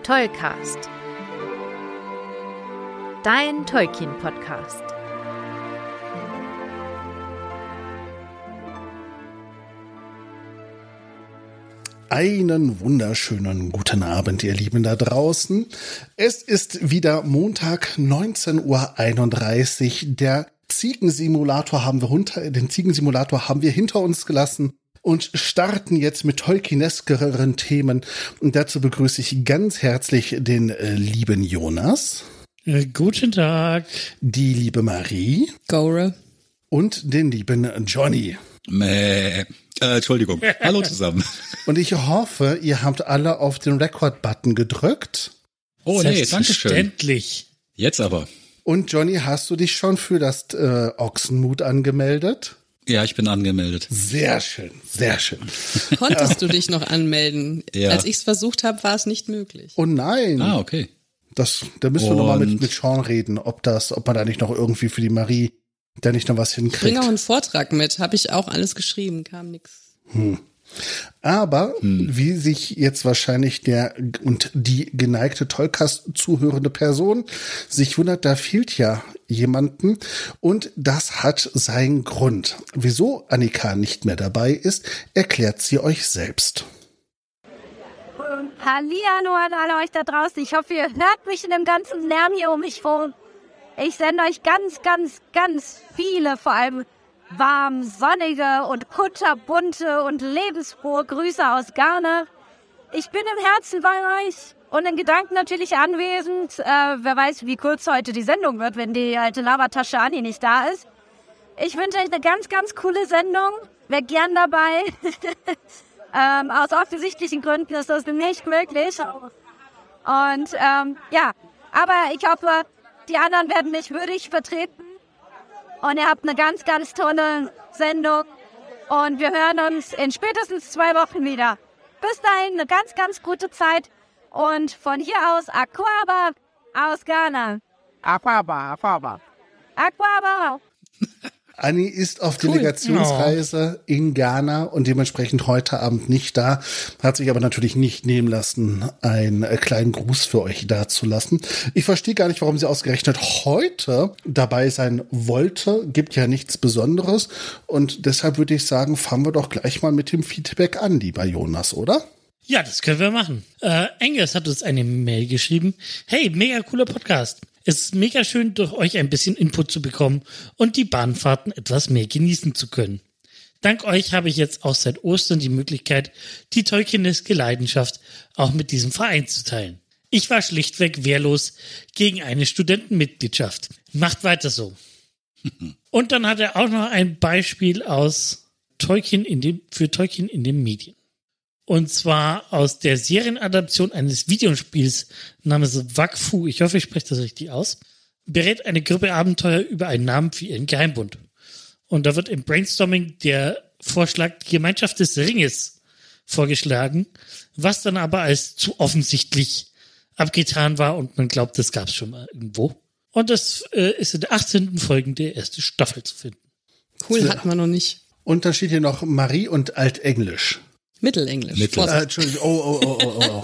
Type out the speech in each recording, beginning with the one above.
Tollcast. Dein Tolkien-Podcast. Einen wunderschönen guten Abend, ihr Lieben da draußen. Es ist wieder Montag, 19:31 Uhr. Den Ziegensimulator haben wir hinter uns gelassen und starten jetzt mit tolkieneskeren Themen. Und dazu begrüße ich ganz herzlich den lieben Jonas. Guten Tag. Die liebe Marie. Gore. Und den lieben Johnny. Entschuldigung. Hallo zusammen. Und ich hoffe, ihr habt alle auf den Record-Button gedrückt. Oh nee, danke schön. Selbstverständlich. Jetzt aber. Und Johnny, hast du dich schon für das Ochsenmut angemeldet? Ja, ich bin angemeldet. Sehr schön, sehr schön. Konntest du dich noch anmelden? Ja. Als ich es versucht habe, war es nicht möglich. Oh nein. Ah, okay. Da müssen wir nochmal mit Sean reden, ob man da nicht noch irgendwie für die Marie da nicht noch was Bring hinkriegt. auch einen Vortrag mit. Habe ich auch alles geschrieben, kam nix. Aber wie sich jetzt wahrscheinlich der und die geneigte Tollcast zuhörende Person sich wundert, da fehlt ja jemanden. Und das hat seinen Grund. Wieso Annika nicht mehr dabei ist, erklärt sie euch selbst. Hallihallo an alle euch da draußen. Ich hoffe, ihr hört mich in dem ganzen Lärm hier um mich rum. Ich sende euch ganz, ganz, ganz viele, vor allem warm, sonnige und kunterbunte und lebensfrohe Grüße aus Garner. Ich bin im Herzen bei euch und in Gedanken natürlich anwesend. Wer weiß, wie kurz heute die Sendung wird, wenn die alte Lavatasche Anni nicht da ist. Ich wünsche euch eine ganz, ganz coole Sendung. Wäre gern dabei. Aus offensichtlichen Gründen ist das nicht möglich. Und ja, aber ich hoffe, die anderen werden mich würdig vertreten. Und ihr habt eine ganz, ganz tolle Sendung. Und wir hören uns in spätestens 2 Wochen wieder. Bis dahin eine ganz, ganz gute Zeit. Und von hier aus Aquaba aus Ghana. Aquaba. Anni ist auf Delegationsreise in Ghana und dementsprechend heute Abend nicht da, hat sich aber natürlich nicht nehmen lassen, einen kleinen Gruß für euch dazulassen. Ich verstehe gar nicht, warum sie ausgerechnet heute dabei sein wollte. Gibt ja nichts Besonderes und deshalb würde ich sagen, fangen wir doch gleich mal mit dem Feedback an, lieber Jonas, oder? Ja, das können wir machen. Engels hat uns eine Mail geschrieben. Hey, mega cooler Podcast. Es ist mega schön, durch euch ein bisschen Input zu bekommen und die Bahnfahrten etwas mehr genießen zu können. Dank euch habe ich jetzt auch seit Ostern die Möglichkeit, die tolkieneske Leidenschaft auch mit diesem Verein zu teilen. Ich war schlichtweg wehrlos gegen eine Studentenmitgliedschaft. Macht weiter so. Und dann hat er auch noch ein Beispiel aus Tolkien für Tolkien in den Medien. Und zwar aus der Serienadaption eines Videospiels namens Wakfu, ich hoffe, ich spreche das richtig aus, berät eine Gruppe Abenteuer über einen Namen für ihren Geheimbund. Und da wird im Brainstorming der Vorschlag Gemeinschaft des Ringes vorgeschlagen, was dann aber als zu offensichtlich abgetan war und man glaubt, das gab es schon mal irgendwo. Und das ist in der 18. Folge der ersten Staffel zu finden. Cool, hatten wir noch nicht. Und dann steht hier noch Marie und Altenglisch. Mittelenglisch. Entschuldigung, oh.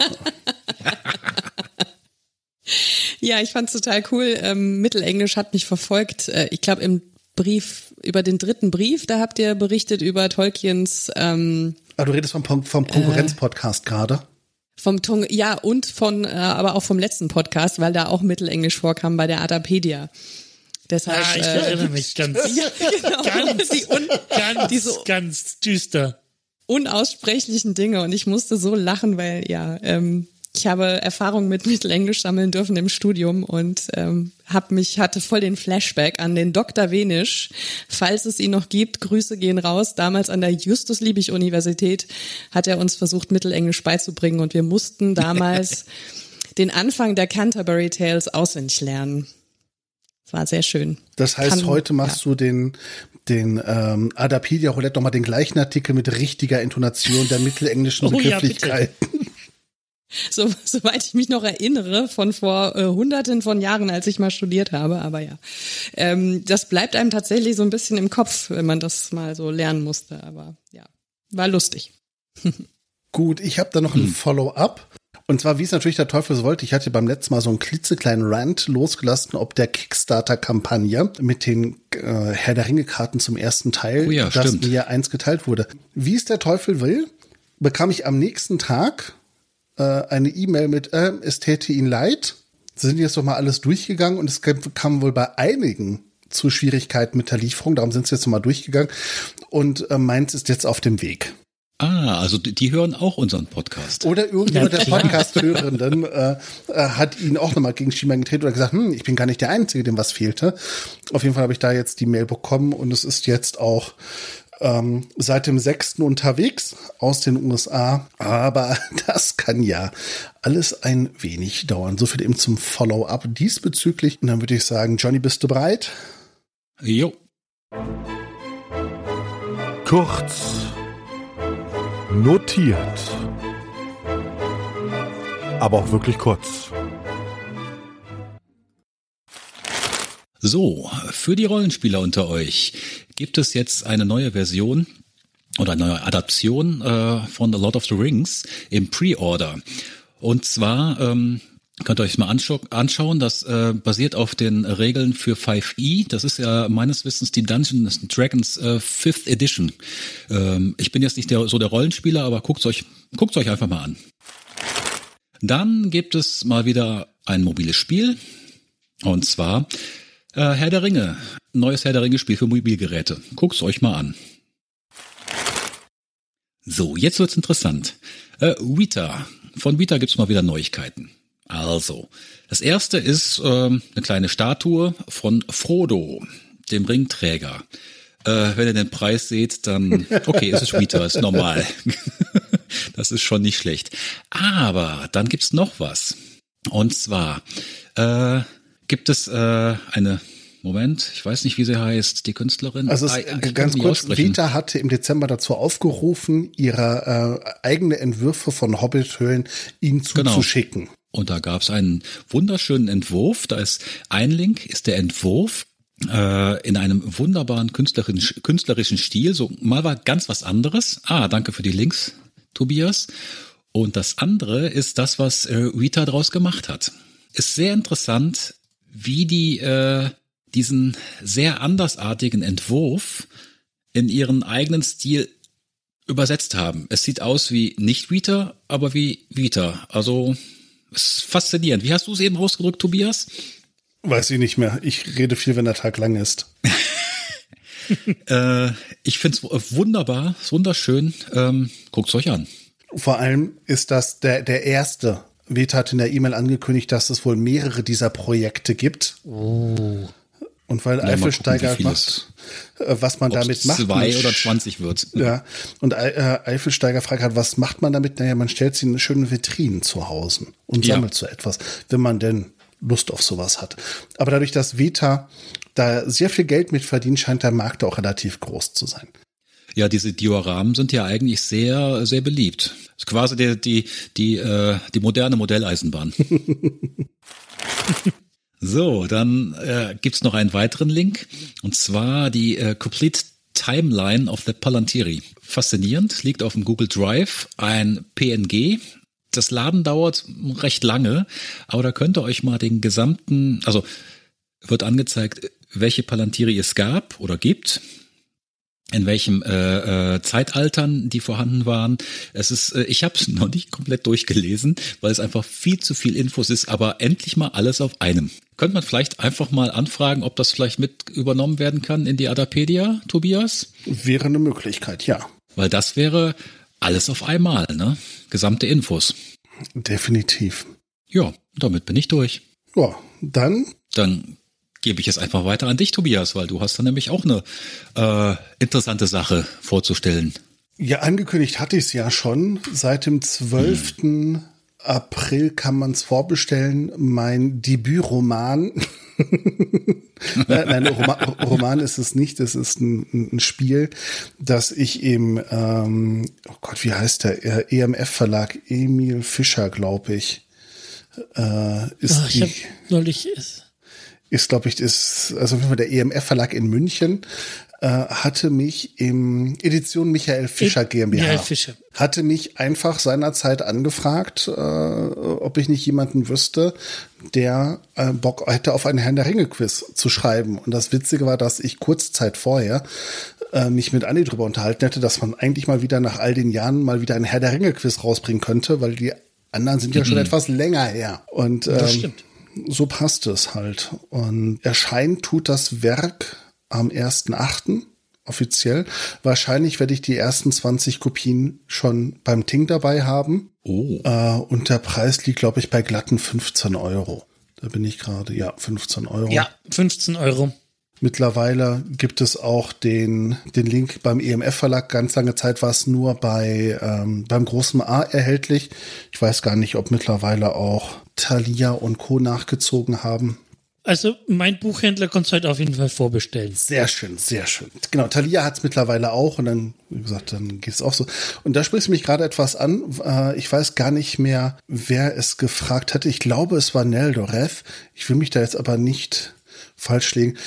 Ja, ich fand's total cool. Mittelenglisch hat mich verfolgt. Ich glaube, im Brief, über den 3. Brief, da habt ihr berichtet über Tolkiens Du redest vom Konkurrenz-Podcast gerade. Ja, und aber auch vom letzten Podcast, weil da auch Mittelenglisch vorkam bei der Adapedia. Deshalb, ich erinnere mich ganz, ja, genau. ganz düster. Unaussprechlichen Dinge und ich musste so lachen, weil ich habe Erfahrung mit Mittelenglisch sammeln dürfen im Studium und hatte voll den Flashback an den Dr. Wenisch, falls es ihn noch gibt. Grüße gehen raus. Damals an der Justus-Liebig-Universität hat er uns versucht, Mittelenglisch beizubringen und wir mussten damals den Anfang der Canterbury Tales auswendig lernen. Das war sehr schön. Das heißt, heute machst du den Adapedia Roulette nochmal den gleichen Artikel mit richtiger Intonation der mittelenglischen Begrifflichkeiten. Ja, soweit ich mich noch erinnere, von vor Hunderten von Jahren, als ich mal studiert habe. Aber ja, das bleibt einem tatsächlich so ein bisschen im Kopf, wenn man das mal so lernen musste. Aber ja, war lustig. Gut, ich habe da noch ein Follow-up. Und zwar, wie es natürlich der Teufel so wollte, ich hatte beim letzten Mal so einen klitzekleinen Rant losgelassen, ob der Kickstarter-Kampagne mit den Herr der Ringe-Karten zum ersten Teil, das mir eins geteilt wurde. Wie es der Teufel will, bekam ich am nächsten Tag eine E-Mail mit, es täte Ihnen leid. Sie sind jetzt doch mal alles durchgegangen und es kam wohl bei einigen zu Schwierigkeiten mit der Lieferung, darum sind sie jetzt nochmal durchgegangen und meins ist jetzt auf dem Weg. Ah, also die hören auch unseren Podcast. Oder irgendjemand der Podcast-Hörenden hat ihn auch nochmal gegen Schienbein getreten oder gesagt, ich bin gar nicht der Einzige, dem was fehlte. Auf jeden Fall habe ich da jetzt die Mail bekommen und es ist jetzt auch seit dem 6. unterwegs aus den USA. Aber das kann ja alles ein wenig dauern. So viel eben zum Follow-up diesbezüglich. Und dann würde ich sagen, Johnny, bist du bereit? Jo. Kurz. Notiert. Aber auch wirklich kurz. So, für die Rollenspieler unter euch gibt es jetzt eine neue Version oder eine neue Adaption von The Lord of the Rings im Pre-Order. Und zwar könnt ihr euch mal anschauen, das basiert auf den Regeln für 5e. Das ist ja meines Wissens die Dungeons & Dragons 5th Edition. Ich bin jetzt nicht der Rollenspieler, aber guckt's euch einfach mal an. Dann gibt es mal wieder ein mobiles Spiel. Und zwar Herr der Ringe. Neues Herr der Ringe-Spiel für Mobilgeräte. Guckt's euch mal an. So, jetzt wird's interessant. Vita. Von Vita gibt's mal wieder Neuigkeiten. Also, das erste ist eine kleine Statue von Frodo, dem Ringträger. Wenn ihr den Preis seht, dann, okay, es ist Vita, ist normal. Das ist schon nicht schlecht. Aber dann gibt's noch was. Und zwar gibt es eine, Moment, ich weiß nicht, wie sie heißt, die Künstlerin. Also ganz kurz, Vita hatte im Dezember dazu aufgerufen, ihre eigene Entwürfe von Hobbit-Höhlen ihnen zuzuschicken. Und da gab es einen wunderschönen Entwurf. Da ist ein Link, ist der Entwurf in einem wunderbaren künstlerischen Stil. So mal war ganz was anderes. Danke für die Links, Tobias. Und das andere ist das, was Vita draus gemacht hat. Ist sehr interessant, wie die diesen sehr andersartigen Entwurf in ihren eigenen Stil übersetzt haben. Es sieht aus wie nicht Vita, aber wie Vita. Also ist faszinierend. Wie hast du es eben ausgedrückt, Tobias? Weiß ich nicht mehr. Ich rede viel, wenn der Tag lang ist. Ich finde es wunderbar, wunderschön. Guckt's euch an. Vor allem ist das der erste. Vita hat in der E-Mail angekündigt, dass es wohl mehrere dieser Projekte gibt. Oh. Und weil Eifelsteiger macht, was man damit macht. 2 oder 20 wird. Ja. Und Eifelsteiger fragt halt, was macht man damit? Naja, man stellt sie in schönen Vitrinen zu Hause und sammelt so etwas, wenn man denn Lust auf sowas hat. Aber dadurch, dass Vita da sehr viel Geld mit verdient, scheint der Markt auch relativ groß zu sein. Ja, diese Dioramen sind ja eigentlich sehr, sehr beliebt. Das ist quasi die moderne Modelleisenbahn. So, dann gibt's noch einen weiteren Link, und zwar die Complete Timeline of the Palantiri. Faszinierend, liegt auf dem Google Drive, ein PNG. Das Laden dauert recht lange, aber da könnt ihr euch mal den gesamten, also wird angezeigt, welche Palantiri es gab oder gibt, in welchem Zeitaltern die vorhanden waren. Es ist, ich habe es noch nicht komplett durchgelesen, weil es einfach viel zu viel Infos ist, aber endlich mal alles auf einem. Könnte man vielleicht einfach mal anfragen, ob das vielleicht mit übernommen werden kann in die Adapedia, Tobias? Wäre eine Möglichkeit, ja. Weil das wäre alles auf einmal, ne? Gesamte Infos. Definitiv. Ja, damit bin ich durch. Ja, dann gebe ich es einfach weiter an dich, Tobias, weil du hast da nämlich auch eine interessante Sache vorzustellen. Ja, angekündigt hatte ich es ja schon. Seit dem 12. April kann man es vorbestellen. Mein Debütroman. Nein, Roman ist es nicht. Es ist ein Spiel, das ich im, oh Gott, wie heißt der? EMF-Verlag, Emil Fischer, glaube ich. Ist, glaube ich, ist also auf jeden Fall der EMF-Verlag in München hatte mich im Edition Michael Fischer GmbH. Michael Fischer. Hatte mich einfach seinerzeit angefragt, ob ich nicht jemanden wüsste, der Bock hätte, auf einen Herrn der Ringe-Quiz zu schreiben. Und das Witzige war, dass ich kurze Zeit vorher mich mit Andi drüber unterhalten hätte, dass man eigentlich mal wieder nach all den Jahren mal wieder einen Herr der Ringe-Quiz rausbringen könnte, weil die anderen sind ja schon etwas länger her. Und Das stimmt. so passt es halt. Und erscheinen tut das Werk am 1.8. offiziell. Wahrscheinlich werde ich die ersten 20 Kopien schon beim Ting dabei haben. Oh. Und der Preis liegt, glaube ich, bei glatten 15 Euro. Da bin ich gerade, 15 Euro. Ja, 15 Euro. Mittlerweile gibt es auch den Link beim EMF-Verlag. Ganz lange Zeit war es nur beim großen A erhältlich. Ich weiß gar nicht, ob mittlerweile auch Thalia und Co. nachgezogen haben. Also mein Buchhändler konnte es heute auf jeden Fall vorbestellen. Sehr schön, sehr schön. Genau, Thalia hat es mittlerweile auch und dann, wie gesagt, dann geht es auch so. Und da sprichst du mich gerade etwas an. Ich weiß gar nicht mehr, wer es gefragt hatte. Ich glaube, es war Neldorev. Ich will mich da jetzt aber nicht falsch legen.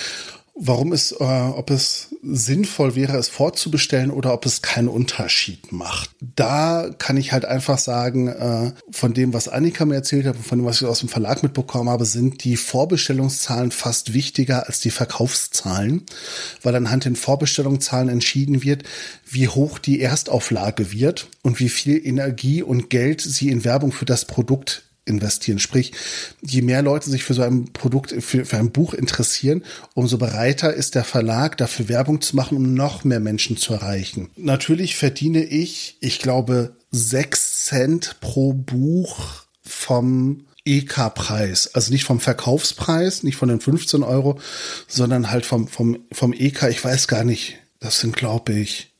Ob es sinnvoll wäre, es vorzubestellen oder ob es keinen Unterschied macht. Da kann ich halt einfach sagen, von dem, was Annika mir erzählt hat und von dem, was ich aus dem Verlag mitbekommen habe, sind die Vorbestellungszahlen fast wichtiger als die Verkaufszahlen, weil anhand den Vorbestellungszahlen entschieden wird, wie hoch die Erstauflage wird und wie viel Energie und Geld sie in Werbung für das Produkt investieren. Sprich, je mehr Leute sich für so ein Produkt, für ein Buch interessieren, umso bereiter ist der Verlag, dafür Werbung zu machen, um noch mehr Menschen zu erreichen. Natürlich verdiene ich glaube, 6 Cent pro Buch vom EK-Preis. Also nicht vom Verkaufspreis, nicht von den 15 Euro, sondern halt vom EK. Ich weiß gar nicht, das sind, glaube ich,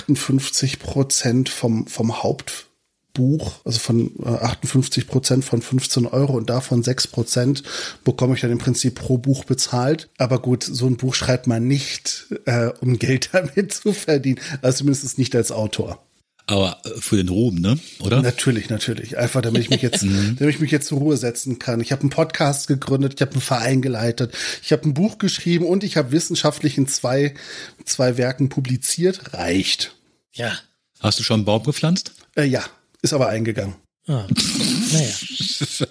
58% vom Hauptbuch, also von 58% von 15 Euro und davon 6% bekomme ich dann im Prinzip pro Buch bezahlt. Aber gut, so ein Buch schreibt man nicht, um Geld damit zu verdienen. Also zumindest nicht als Autor. Aber für den Ruhm, ne? Oder? Natürlich. Einfach, damit ich mich jetzt zur Ruhe setzen kann. Ich habe einen Podcast gegründet, ich habe einen Verein geleitet, ich habe ein Buch geschrieben und ich habe wissenschaftlich in zwei Werken publiziert. Reicht. Ja. Hast du schon einen Baum gepflanzt? Ja, ist aber eingegangen. Ah. Naja.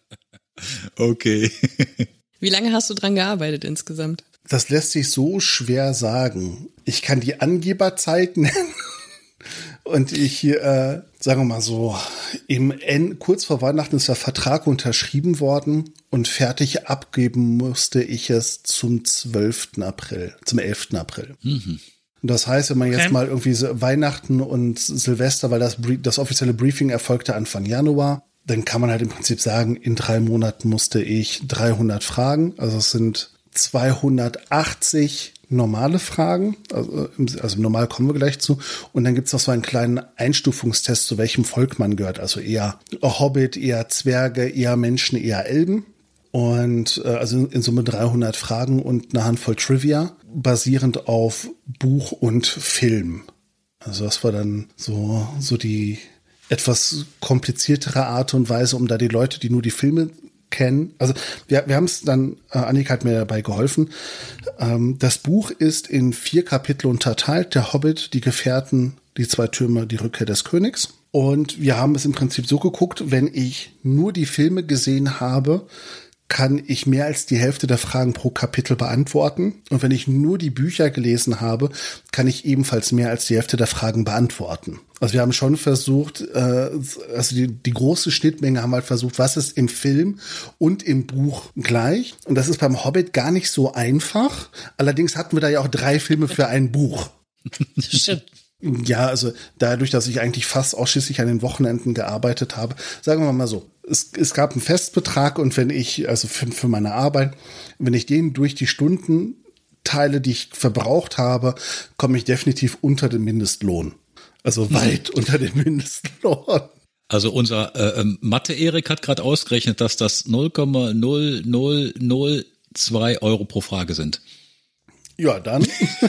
Okay. Wie lange hast du dran gearbeitet insgesamt? Das lässt sich so schwer sagen. Ich kann die Angeberzeit nennen. Und sagen wir mal so, kurz vor Weihnachten ist der Vertrag unterschrieben worden und fertig abgeben musste ich es zum 11. April. Mhm. Das heißt, wenn man jetzt mal irgendwie so Weihnachten und Silvester, weil das offizielle Briefing erfolgte Anfang Januar, dann kann man halt im Prinzip sagen, in 3 Monaten musste ich 300 Fragen, also es sind 280 normale Fragen, also normal kommen wir gleich zu. Und dann gibt's noch so einen kleinen Einstufungstest, zu welchem Volk man gehört. Also eher Hobbit, eher Zwerge, eher Menschen, eher Elben. Und also in Summe 300 Fragen und eine Handvoll Trivia, basierend auf Buch und Film. Also das war dann so die etwas kompliziertere Art und Weise, um da die Leute, die nur die Filme kennen. Also wir haben es dann, Annika hat mir dabei geholfen. Das Buch ist in 4 Kapitel unterteilt. Der Hobbit, die Gefährten, die 2 Türme, die Rückkehr des Königs. Und wir haben es im Prinzip so geguckt, wenn ich nur die Filme gesehen habe, kann ich mehr als die Hälfte der Fragen pro Kapitel beantworten. Und wenn ich nur die Bücher gelesen habe, kann ich ebenfalls mehr als die Hälfte der Fragen beantworten. Also wir haben schon versucht, also die große Schnittmenge haben halt versucht, was ist im Film und im Buch gleich. Und das ist beim Hobbit gar nicht so einfach. Allerdings hatten wir da ja auch 3 Filme für ein Buch. Stimmt. Ja, also dadurch, dass ich eigentlich fast ausschließlich an den Wochenenden gearbeitet habe, sagen wir mal so, es gab einen Festbetrag und wenn ich, also für meine Arbeit, wenn ich den durch die Stunden teile, die ich verbraucht habe, komme ich definitiv unter den Mindestlohn. Also weit unter dem Mindestlohn. Also unser Mathe-Erik hat gerade ausgerechnet, dass das 0,0002 Euro pro Frage sind. Ja, dann.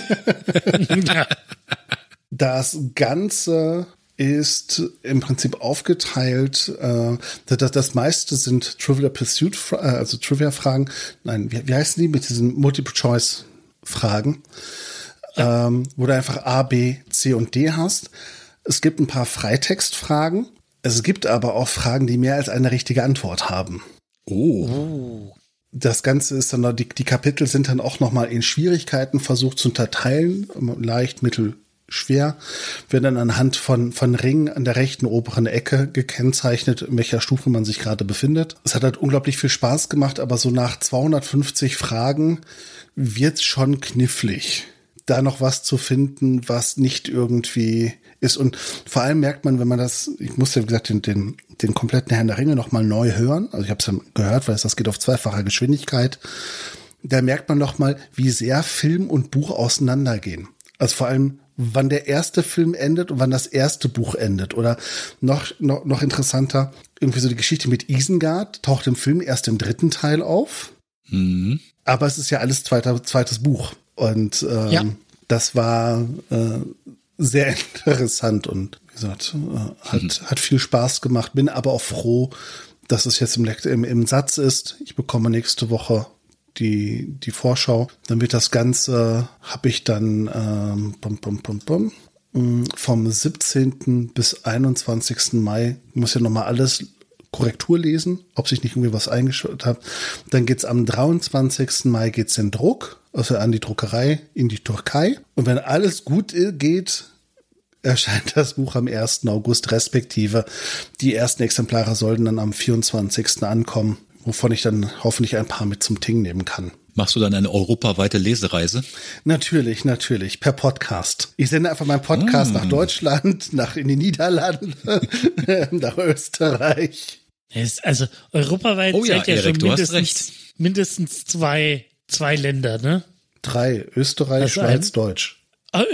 Das Ganze ist im Prinzip aufgeteilt. Das meiste sind Trivial Pursuit, also Trivia-Fragen. Nein, wie heißen die mit diesen Multiple-Choice-Fragen? wo du einfach A, B, C und D hast. Es gibt ein paar Freitextfragen. Es gibt aber auch Fragen, die mehr als eine richtige Antwort haben. Oh. Das Ganze ist dann, die Kapitel sind dann auch nochmal in Schwierigkeiten versucht zu unterteilen. Leicht, mittel, schwer. Werden dann anhand von Ringen an der rechten oberen Ecke gekennzeichnet, in welcher Stufe man sich gerade befindet. Es hat halt unglaublich viel Spaß gemacht, aber so nach 250 Fragen wird's schon knifflig, da noch was zu finden, was nicht irgendwie ist. Und vor allem merkt man, wenn man das, ich musste, wie gesagt, den kompletten Herrn der Ringe noch mal neu hören. Also ich habe es ja gehört, weil das geht auf zweifacher Geschwindigkeit. Da merkt man noch mal, wie sehr Film und Buch auseinandergehen. Also vor allem, wann der erste Film endet und wann das erste Buch endet. Oder noch interessanter, irgendwie so die Geschichte mit Isengard taucht im Film erst im 3. Teil auf. Mhm. Aber es ist ja alles zweites Buch. Und das war sehr interessant und wie gesagt, hat viel Spaß gemacht. Bin aber auch froh, dass es jetzt im Satz ist. Ich bekomme nächste Woche die Vorschau. Dann wird das Ganze, habe ich dann vom 17. bis 21. Mai, muss ja nochmal alles Korrektur lesen, ob sich nicht irgendwie was eingeschaltet hat. Dann geht's am 23. Mai geht's in Druck, also an die Druckerei in die Türkei. Und wenn alles gut geht, erscheint das Buch am 1. August, respektive die ersten Exemplare sollten dann am 24. ankommen, wovon ich dann hoffentlich ein paar mit zum Ting nehmen kann. Machst du dann eine europaweite Lesereise? Natürlich, per Podcast. Ich sende einfach meinen Podcast nach Deutschland, in die Niederlande, nach Österreich. Also europaweit seid ja Erik, schon mindestens zwei Länder, ne? 3, Österreich, Schweiz, Deutsch.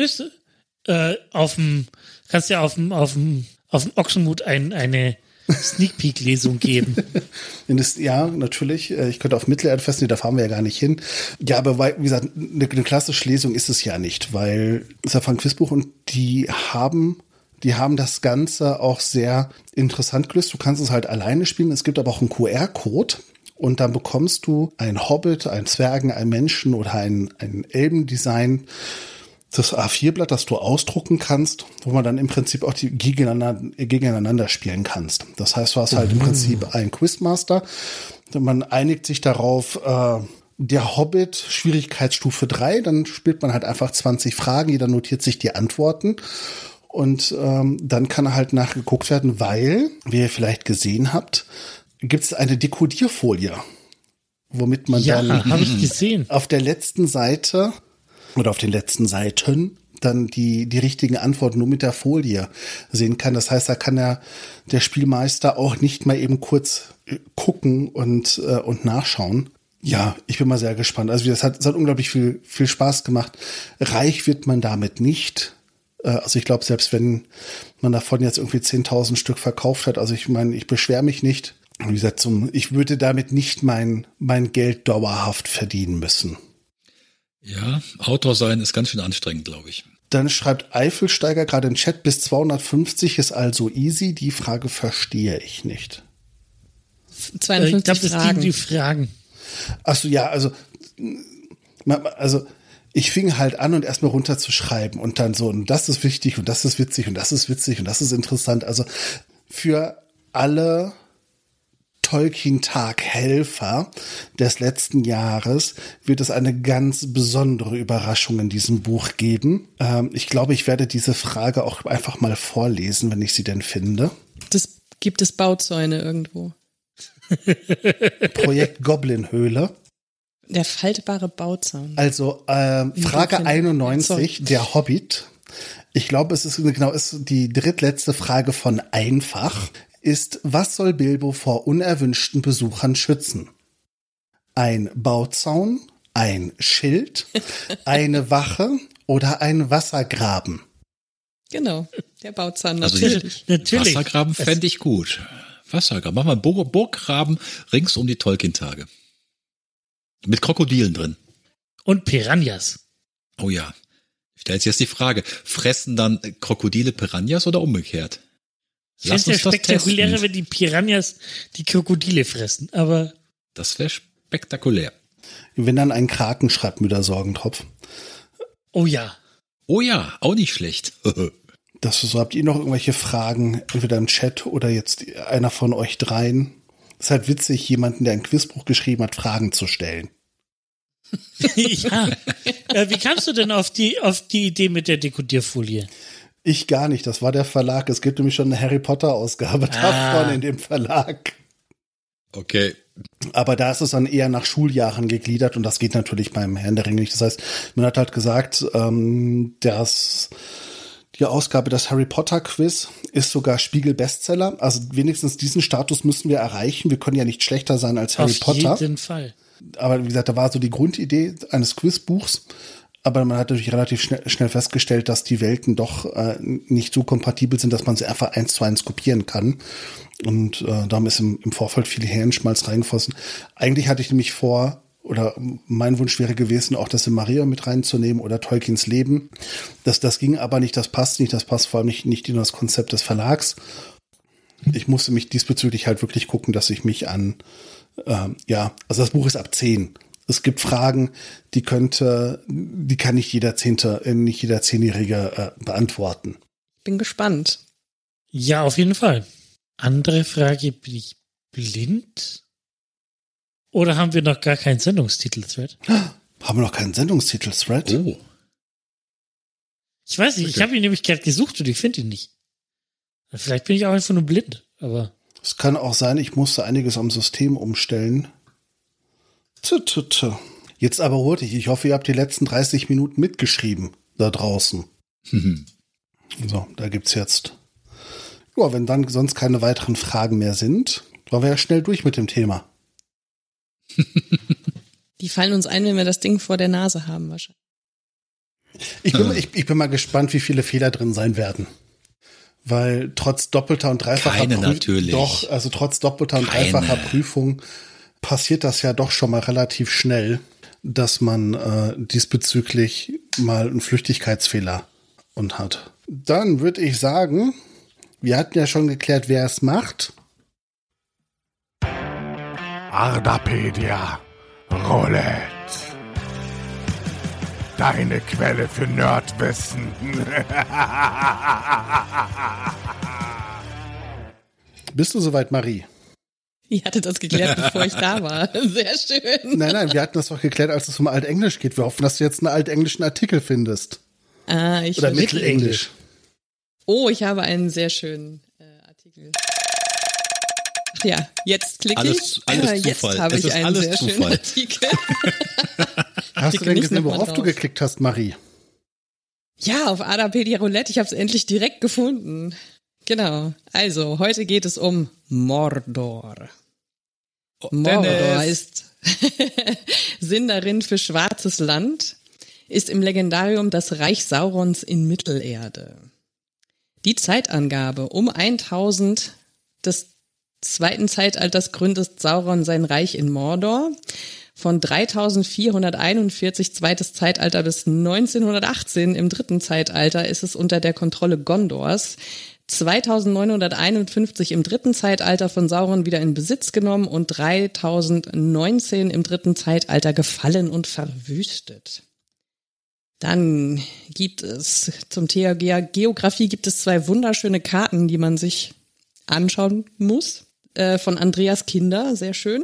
Kannst ja auf dem Ochsenmut eine Sneak Peek Lesung geben. Ja, natürlich. Ich könnte auf Mittelerde da fahren wir ja gar nicht hin. Ja, aber wie gesagt, eine klassische Lesung ist es ja nicht, weil es ist ja ein Quizbuch und die haben das Ganze auch sehr interessant gelöst. Du kannst es halt alleine spielen. Es gibt aber auch einen QR-Code. Und dann bekommst du einen Hobbit, einen Zwergen, einen Menschen oder ein Elbendesign, das A4-Blatt, das du ausdrucken kannst, wo man dann im Prinzip auch die gegeneinander spielen kannst. Das heißt, du hast halt im Prinzip einen Quizmaster. Man einigt sich darauf, der Hobbit, Schwierigkeitsstufe 3, dann spielt man halt einfach 20 Fragen, jeder notiert sich die Antworten. Und dann kann halt nachgeguckt werden, weil, wie ihr vielleicht gesehen habt, gibt es eine Dekodierfolie, womit man dann hab ich gesehen. auf der letzten Seite oder auf den letzten Seiten dann die richtigen Antworten nur mit der Folie sehen kann. Das heißt, da kann der Spielmeister auch nicht mal eben kurz gucken und nachschauen. Ja, ich bin mal sehr gespannt. Also es hat unglaublich viel Spaß gemacht. Reich wird man damit nicht. Also ich glaube, selbst wenn man davon jetzt irgendwie 10.000 Stück verkauft hat, also ich meine, ich beschwere mich nicht. Wie gesagt, ich würde damit nicht mein Geld dauerhaft verdienen müssen. Ja, Autor sein ist ganz schön anstrengend, glaube ich. Dann schreibt Eifelsteiger gerade im Chat, bis 250 ist also easy. Die Frage verstehe ich nicht. 52 ich glaube, das Fragen. die Fragen. Achso, ja, also ich fing halt an und erstmal runter zu schreiben und dann so, und das ist wichtig und das ist witzig und das ist witzig und das ist interessant. Also für alle Tolkien-Tag-Helfer des letzten Jahres wird es eine ganz besondere Überraschung in diesem Buch geben. Ich glaube, ich werde diese Frage auch einfach mal vorlesen, wenn ich sie denn finde. Gibt es Bauzäune irgendwo? Projekt Goblin-Höhle. Der faltbare Bauzaun. Also Frage 91, der Hobbit. Ich glaube, es ist die drittletzte Frage von einfach. Ist, was soll Bilbo vor unerwünschten Besuchern schützen? Ein Bauzaun, ein Schild, eine Wache oder ein Wassergraben? Genau, der Bauzaun Also natürlich. Natürlich. Wassergraben fände ich gut. Wassergraben. Machen wir einen Burggraben rings um die Tolkien-Tage. Mit Krokodilen drin. Und Piranhas. Oh ja. Stellt sich jetzt die Frage, fressen dann Krokodile Piranhas oder umgekehrt? Ich finde es ja spektakulärer, wenn die Piranhas die Krokodile fressen, aber... Das wäre spektakulär. Wenn dann ein Kraken schreibt mit der Sorgentropf. Oh ja. Oh ja, auch nicht schlecht. So, habt ihr noch irgendwelche Fragen, entweder im Chat oder jetzt einer von euch dreien? Es ist halt witzig, jemanden, der ein Quizbuch geschrieben hat, Fragen zu stellen. Ja. Wie kamst du denn auf die Idee mit der Dekodierfolie? Ich gar nicht, das war der Verlag. Es gibt nämlich schon eine Harry Potter Ausgabe davon in dem Verlag. Okay. Aber da ist es dann eher nach Schuljahren gegliedert und das geht natürlich beim Herrn der Ringe nicht. Das heißt, man hat halt gesagt, dass die Ausgabe des Harry Potter Quiz ist sogar Spiegel-Bestseller. Also wenigstens diesen Status müssen wir erreichen. Wir können ja nicht schlechter sein als Harry Potter. Auf jeden Fall. Aber wie gesagt, da war so die Grundidee eines Quizbuchs. Aber man hat natürlich relativ schnell festgestellt, dass die Welten doch nicht so kompatibel sind, dass man sie einfach 1:1 kopieren kann. Und darum ist im Vorfeld viel Hirnschmalz reingeflossen. Eigentlich hatte ich nämlich vor, oder mein Wunsch wäre gewesen, auch das Silmarillion mit reinzunehmen oder Tolkiens Leben. Das ging aber nicht, das passt nicht. Das passt vor allem nicht in das Konzept des Verlags. Ich musste mich diesbezüglich halt wirklich gucken, dass ich mich an, also das Buch ist ab 10. Es gibt Fragen, die kann nicht jeder Zehnjährige beantworten. Bin gespannt. Ja, auf jeden Fall. Andere Frage, bin ich blind? Oder haben wir noch gar keinen Sendungstitel-Thread? Haben wir noch keinen Sendungstitel-Thread? Oh. Ich weiß nicht, ich habe ihn nämlich gerade gesucht und ich finde ihn nicht. Vielleicht bin ich auch einfach nur blind, aber... Es kann auch sein, ich musste einiges am System umstellen. Jetzt aber holt ich hoffe, ihr habt die letzten 30 Minuten mitgeschrieben da draußen. So, da gibt's jetzt... Ja, wenn dann sonst keine weiteren Fragen mehr sind, waren wir ja schnell durch mit dem Thema. Die fallen uns ein, wenn wir das Ding vor der Nase haben wahrscheinlich. Ich bin mal gespannt, wie viele Fehler drin sein werden. Weil trotz doppelter und dreifacher Prüfung passiert das ja doch schon mal relativ schnell, dass man diesbezüglich mal einen Flüchtigkeitsfehler hat. Dann würde ich sagen, wir hatten ja schon geklärt, wer es macht. Ardapedia Roulette. Deine Quelle für Nerdwissen. Bist du soweit, Marie? Ihr hattet das geklärt, bevor ich da war. Sehr schön. Nein, wir hatten das doch geklärt, als es um Altenglisch geht. Wir hoffen, dass du jetzt einen altenglischen Artikel findest. Oder Mittelenglisch. Oh, ich habe einen sehr schönen Artikel. Ach ja, jetzt klicke ich. Alles jetzt Zufall. habe ich einen sehr Zufall. schönen Artikel. Hast du denn gesehen, worauf du geklickt hast, Marie? Ja, auf Ardapedia Roulette. Ich habe es endlich direkt gefunden. Genau. Also, heute geht es um Mordor. Mordor ist Sinn darin für schwarzes Land, ist im Legendarium das Reich Saurons in Mittelerde. Die Zeitangabe: um 1000 des zweiten Zeitalters gründet Sauron sein Reich in Mordor. Von 3441 zweites Zeitalter bis 1918 im dritten Zeitalter ist es unter der Kontrolle Gondors. 2951 im dritten Zeitalter von Sauron wieder in Besitz genommen und 3019 im dritten Zeitalter gefallen und verwüstet. Dann gibt es zum Thema Geografie gibt es 2 wunderschöne Karten, die man sich anschauen muss, von Andreas Kinder, sehr schön.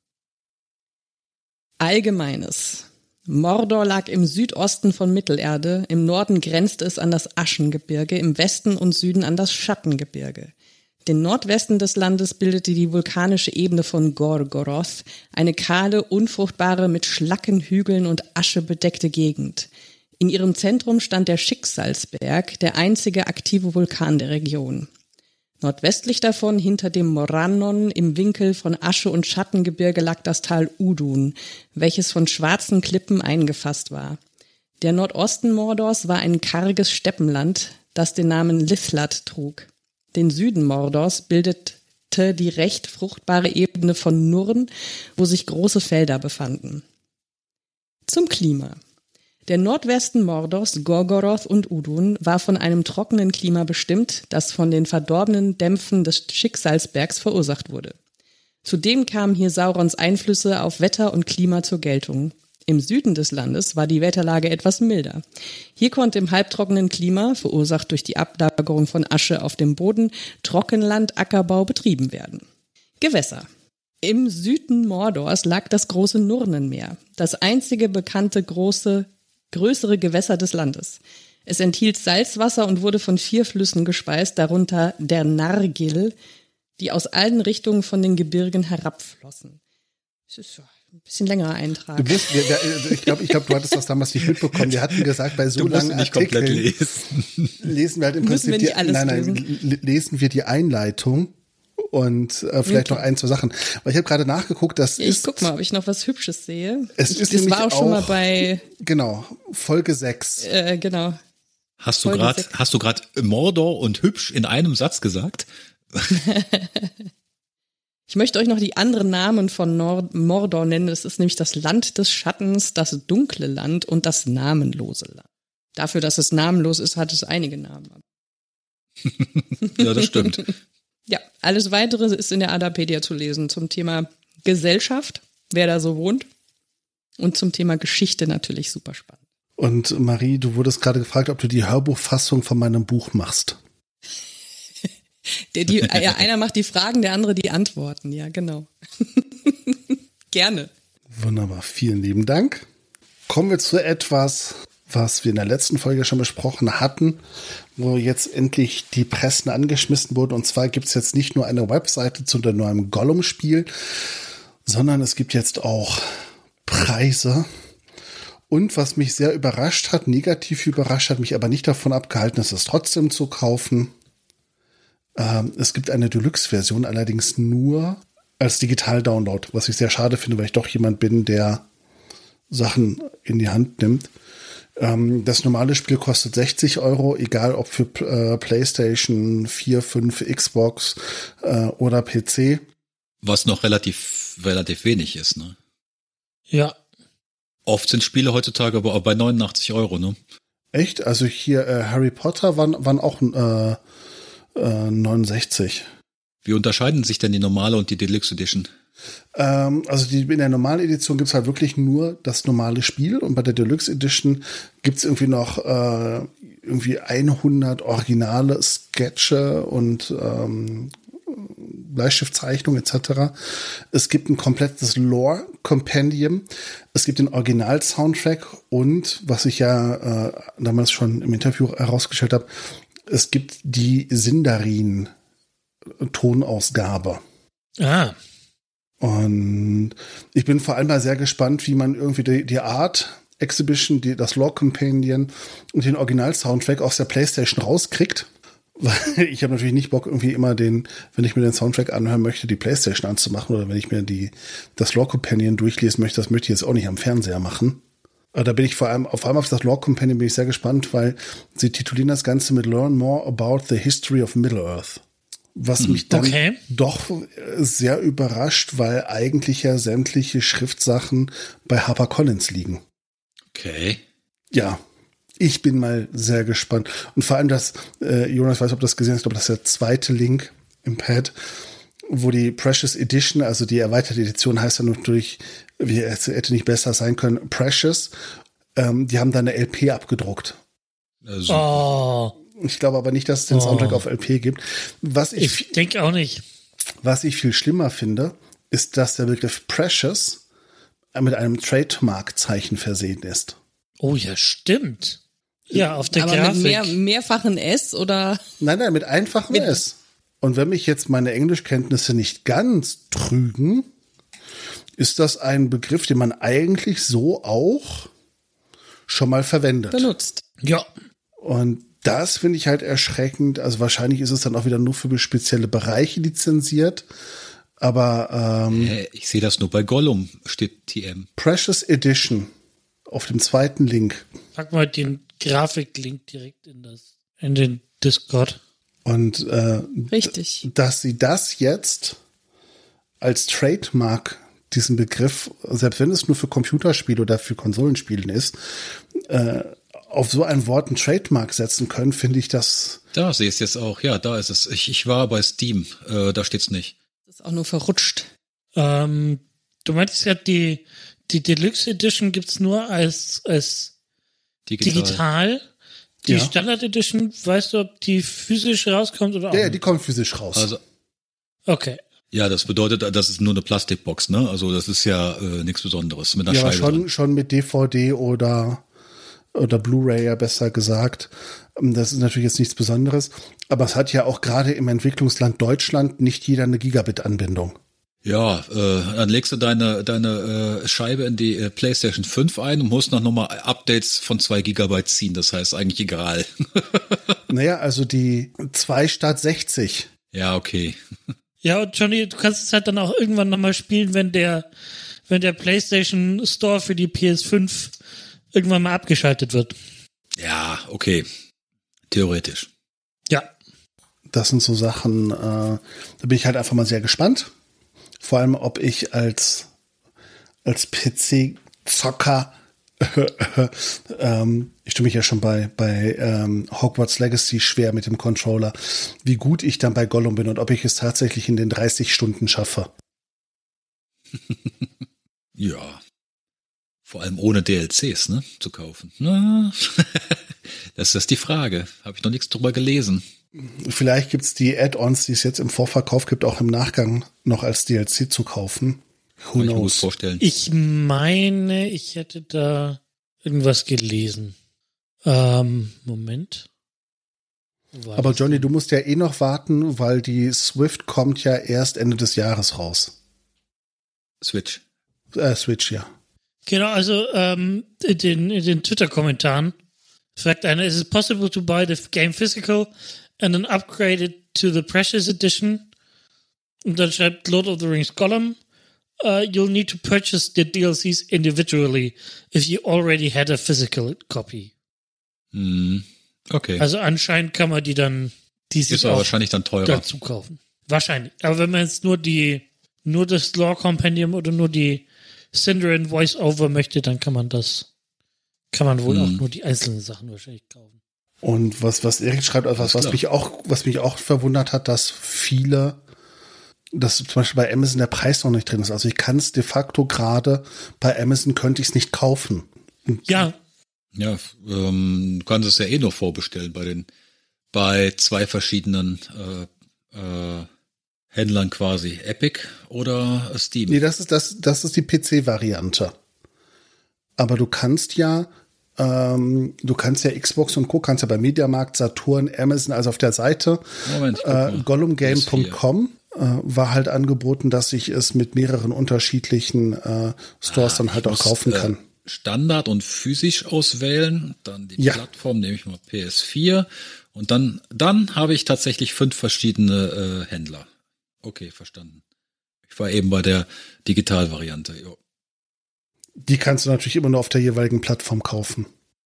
Allgemeines. Mordor lag im Südosten von Mittelerde, im Norden grenzte es an das Aschengebirge, im Westen und Süden an das Schattengebirge. Den Nordwesten des Landes bildete die vulkanische Ebene von Gorgoroth, eine kahle, unfruchtbare, mit Schlackenhügeln und Asche bedeckte Gegend. In ihrem Zentrum stand der Schicksalsberg, der einzige aktive Vulkan der Region. Nordwestlich davon, hinter dem Morannon, im Winkel von Asche- und Schattengebirge, lag das Tal Udun, welches von schwarzen Klippen eingefasst war. Der Nordosten Mordors war ein karges Steppenland, das den Namen Lithlath trug. Den Süden Mordors bildete die recht fruchtbare Ebene von Nurn, wo sich große Felder befanden. Zum Klima. Der Nordwesten Mordors, Gorgoroth und Udun war von einem trockenen Klima bestimmt, das von den verdorbenen Dämpfen des Schicksalsbergs verursacht wurde. Zudem kamen hier Saurons Einflüsse auf Wetter und Klima zur Geltung. Im Süden des Landes war die Wetterlage etwas milder. Hier konnte im halbtrockenen Klima, verursacht durch die Ablagerung von Asche auf dem Boden, Trockenlandackerbau betrieben werden. Gewässer. Im Süden Mordors lag das große Nurnenmeer, das einzige bekannte größere Gewässer des Landes. Es enthielt Salzwasser und wurde von 4 Flüssen gespeist, darunter der Nargil, die aus allen Richtungen von den Gebirgen herabflossen. Das ist so ein bisschen längerer Eintrag. Ich glaube, du hattest das damals nicht mitbekommen. Wir hatten gesagt, bei so langen Artikeln lesen wir halt im Prinzip lesen wir die Einleitung und vielleicht noch 1, 2 Sachen. Weil ich habe gerade nachgeguckt, ich guck mal, ob ich noch was Hübsches sehe. Das war auch schon mal bei Folge 6. Genau. Hast du gerade Mordor und hübsch in einem Satz gesagt? Ich möchte euch noch die anderen Namen von Mordor nennen. Das ist nämlich das Land des Schattens, das dunkle Land und das namenlose Land. Dafür, dass es namenlos ist, hat es einige Namen. Ja, das stimmt. Ja, alles Weitere ist in der Adapedia zu lesen zum Thema Gesellschaft, wer da so wohnt, und zum Thema Geschichte natürlich super spannend. Und Marie, du wurdest gerade gefragt, ob du die Hörbuchfassung von meinem Buch machst. Einer macht die Fragen, der andere die Antworten. Ja, genau. Gerne. Wunderbar, vielen lieben Dank. Kommen wir zu etwas, was wir in der letzten Folge schon besprochen hatten, wo jetzt endlich die Pressen angeschmissen wurden. Und zwar gibt es jetzt nicht nur eine Webseite zu dem neuen Gollum-Spiel, sondern es gibt jetzt auch Preise. Und was mich sehr überrascht hat, negativ überrascht hat, mich aber nicht davon abgehalten, es trotzdem zu kaufen. Es gibt eine Deluxe-Version, allerdings nur als Digital-Download, was ich sehr schade finde, weil ich doch jemand bin, der Sachen in die Hand nimmt. Das normale Spiel kostet 60 €, egal ob für PlayStation 4, 5, Xbox oder PC. Was noch relativ wenig ist, ne? Ja. Oft sind Spiele heutzutage aber auch bei 89 €, ne? Echt? Also hier Harry Potter waren auch 69. Wie unterscheiden sich denn die normale und die Deluxe Edition? Also in der normalen Edition gibt's halt wirklich nur das normale Spiel und bei der Deluxe Edition gibt's irgendwie noch irgendwie 100 originale Sketche und Bleistiftzeichnungen etc. Es gibt ein komplettes Lore-Compendium. Es gibt den Original-Soundtrack und, was ich ja damals schon im Interview herausgestellt habe, es gibt die Sindarin-Tonausgabe. Ah. Und ich bin vor allem mal sehr gespannt, wie man irgendwie die Art Exhibition, das Lore Companion und den Original-Soundtrack aus der PlayStation rauskriegt. Weil ich habe natürlich nicht Bock, irgendwie immer wenn ich mir den Soundtrack anhören möchte, die PlayStation anzumachen oder wenn ich mir das Lore Companion durchlesen möchte, das möchte ich jetzt auch nicht am Fernseher machen. Da bin ich vor allem auf das Lore Companion bin ich sehr gespannt, weil sie titulieren das Ganze mit Learn More About the History of Middle-earth. Was mich dann doch sehr überrascht, weil eigentlich ja sämtliche Schriftsachen bei HarperCollins liegen. Okay. Ja, ich bin mal sehr gespannt. Und vor allem das, Jonas, weiß, ob du das gesehen hast, ich glaube, das ist der zweite Link im Pad, wo die Precious Edition, also die erweiterte Edition heißt ja natürlich, wie es hätte nicht besser sein können, Precious. Die haben da eine LP abgedruckt. Oh. Ich glaube aber nicht, dass es den Soundtrack auf LP gibt. Ich denke auch nicht. Was ich viel schlimmer finde, ist, dass der Begriff Precious mit einem Trademark-Zeichen versehen ist. Oh ja, stimmt. Ja, auf der aber Grafik. Mit mehrfachen S oder? Nein, mit einfachem S. Und wenn mich jetzt meine Englischkenntnisse nicht ganz trügen, ist das ein Begriff, den man eigentlich so auch schon mal verwendet. Benutzt. Ja. Und das finde ich halt erschreckend. Also wahrscheinlich ist es dann auch wieder nur für spezielle Bereiche lizenziert. Aber ich sehe das nur bei Gollum, steht TM. Precious Edition auf dem zweiten Link. Pack mal den Grafiklink direkt in den Discord. Und richtig, dass sie das jetzt als Trademark, diesen Begriff, selbst wenn es nur für Computerspiele oder für Konsolenspielen ist, auf so ein Wort ein Trademark setzen können, finde ich das. Da sehe ich es jetzt auch. Ja, da ist es. Ich war bei Steam. Da steht's nicht. Das ist auch nur verrutscht. Du meintest ja die Die Deluxe Edition gibt's nur als digital. Die Standard Edition, weißt du, ob die physisch rauskommt oder auch? Ja, die kommt physisch raus. Also, okay. Ja, das bedeutet, das ist nur eine Plastikbox, ne? Also das ist ja nichts Besonderes mit einer ja, Scheibe. Aber schon mit DVD oder Blu-ray, ja besser gesagt. Das ist natürlich jetzt nichts Besonderes. Aber es hat ja auch gerade im Entwicklungsland Deutschland nicht jeder eine Gigabit-Anbindung. Ja, dann legst du deine Scheibe in die PlayStation 5 ein und musst noch mal Updates von 2 Gigabyte ziehen. Das heißt eigentlich egal. Naja, also die 2 statt 60. Ja, okay. Ja, und Johnny, du kannst es halt dann auch irgendwann noch mal spielen, wenn der PlayStation Store für die PS5 irgendwann mal abgeschaltet wird. Ja, okay. Theoretisch. Ja. Das sind so Sachen, da bin ich halt einfach mal sehr gespannt. Vor allem, ob ich als PC-Zocker, ich tue mich ja schon bei Hogwarts Legacy schwer mit dem Controller, wie gut ich dann bei Gollum bin und ob ich es tatsächlich in den 30 Stunden schaffe. Ja. Vor allem ohne DLCs, ne, zu kaufen. Na, das ist die Frage. Habe ich noch nichts drüber gelesen. Vielleicht gibt's die Add-ons, die es jetzt im Vorverkauf gibt, auch im Nachgang noch als DLC zu kaufen. Who knows? Ich muss vorstellen. Ich meine, ich hätte da irgendwas gelesen. Moment. Aber Johnny, du musst ja eh noch warten, weil die Swift kommt ja erst Ende des Jahres raus. Switch, ja. Genau, also in den Twitter-Kommentaren fragt einer, is it possible to buy the game physical and then upgrade it to the Precious Edition? Und dann schreibt Lord of the Rings Gollum, you'll need to purchase the DLCs individually if you already had a physical copy. Okay. Also anscheinend kann man die sich ist aber auch wahrscheinlich dann teurer dazu kaufen. Wahrscheinlich. Aber wenn man jetzt nur das Lore Compendium oder nur die Sindarin Voice-Over möchte, dann kann man wohl auch nur die einzelnen Sachen wahrscheinlich kaufen. Und was Erik schreibt, also was mich auch verwundert hat, dass zum Beispiel bei Amazon der Preis noch nicht drin ist. Also ich kann es de facto gerade bei Amazon könnte ich es nicht kaufen. Ja. Ja, du kannst es ja eh noch vorbestellen bei 2 verschiedenen Händlern quasi. Epic oder Steam. Nee, das ist die PC-Variante. Aber du kannst ja Xbox und Co. kannst ja bei Mediamarkt, Saturn, Amazon, also auf der Seite gollumgame.com war halt angeboten, dass ich es mit mehreren unterschiedlichen Stores dann halt auch kaufen kann. Standard und physisch auswählen, dann die Plattform, nehme ich mal PS4 und dann habe ich tatsächlich 5 verschiedene Händler. Okay, verstanden. Ich war eben bei der Digitalvariante. Jo. Die kannst du natürlich immer nur auf der jeweiligen Plattform kaufen.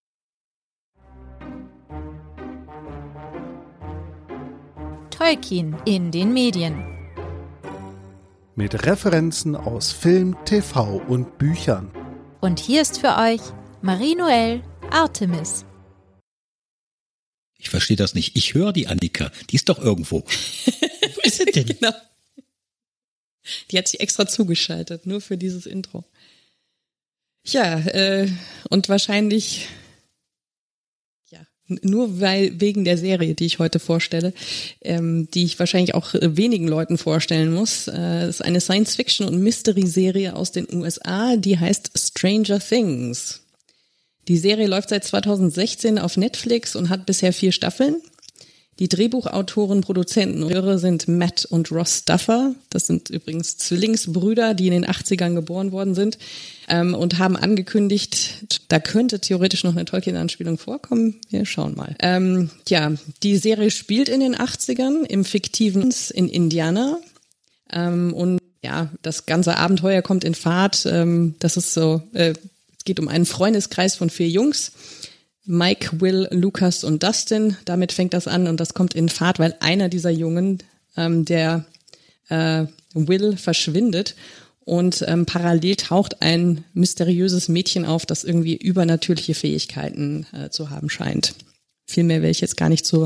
Tolkien in den Medien. Mit Referenzen aus Film, TV und Büchern. Und hier ist für euch Marie-Noël Artemis. Ich verstehe das nicht. Ich höre die Annika. Die ist doch irgendwo. Wo ist sie denn? Genau. Die hat sich extra zugeschaltet, nur für dieses Intro. Ja, und wahrscheinlich, nur wegen der Serie, die ich heute vorstelle, die ich wahrscheinlich auch wenigen Leuten vorstellen muss, ist eine Science-Fiction- und Mystery-Serie aus den USA, die heißt Stranger Things. Die Serie läuft seit 2016 auf Netflix und hat bisher 4 Staffeln. Die Drehbuchautoren, Produzenten und Regisseure sind Matt und Ross Duffer. Das sind übrigens Zwillingsbrüder, die in den 80ern geboren worden sind und haben angekündigt, da könnte theoretisch noch eine Tolkien-Anspielung vorkommen. Wir schauen mal. Die Serie spielt in den 80ern im fiktiven in Indiana und das ganze Abenteuer kommt in Fahrt. Das ist so, es geht um einen Freundeskreis von 4 Jungs. Mike, Will, Lucas und Dustin. Damit fängt das an und das kommt in Fahrt, weil einer dieser Jungen, der Will, verschwindet und parallel taucht ein mysteriöses Mädchen auf, das irgendwie übernatürliche Fähigkeiten zu haben scheint. Viel mehr will ich jetzt gar nicht so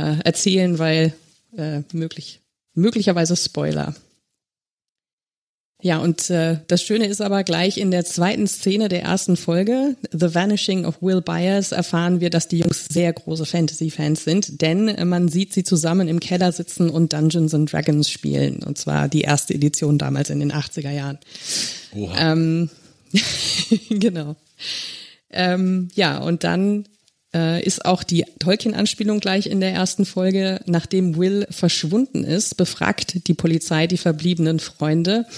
erzählen, weil möglicherweise Spoiler. Ja, und das Schöne ist aber, gleich in der zweiten Szene der ersten Folge, The Vanishing of Will Byers, erfahren wir, dass die Jungs sehr große Fantasy-Fans sind, denn man sieht sie zusammen im Keller sitzen und Dungeons and Dragons spielen, und zwar die erste Edition damals in den 80er Jahren. Oha. Genau. Ja, und dann ist auch die Tolkien-Anspielung gleich in der ersten Folge. Nachdem Will verschwunden ist, befragt die Polizei die verbliebenen Freunde,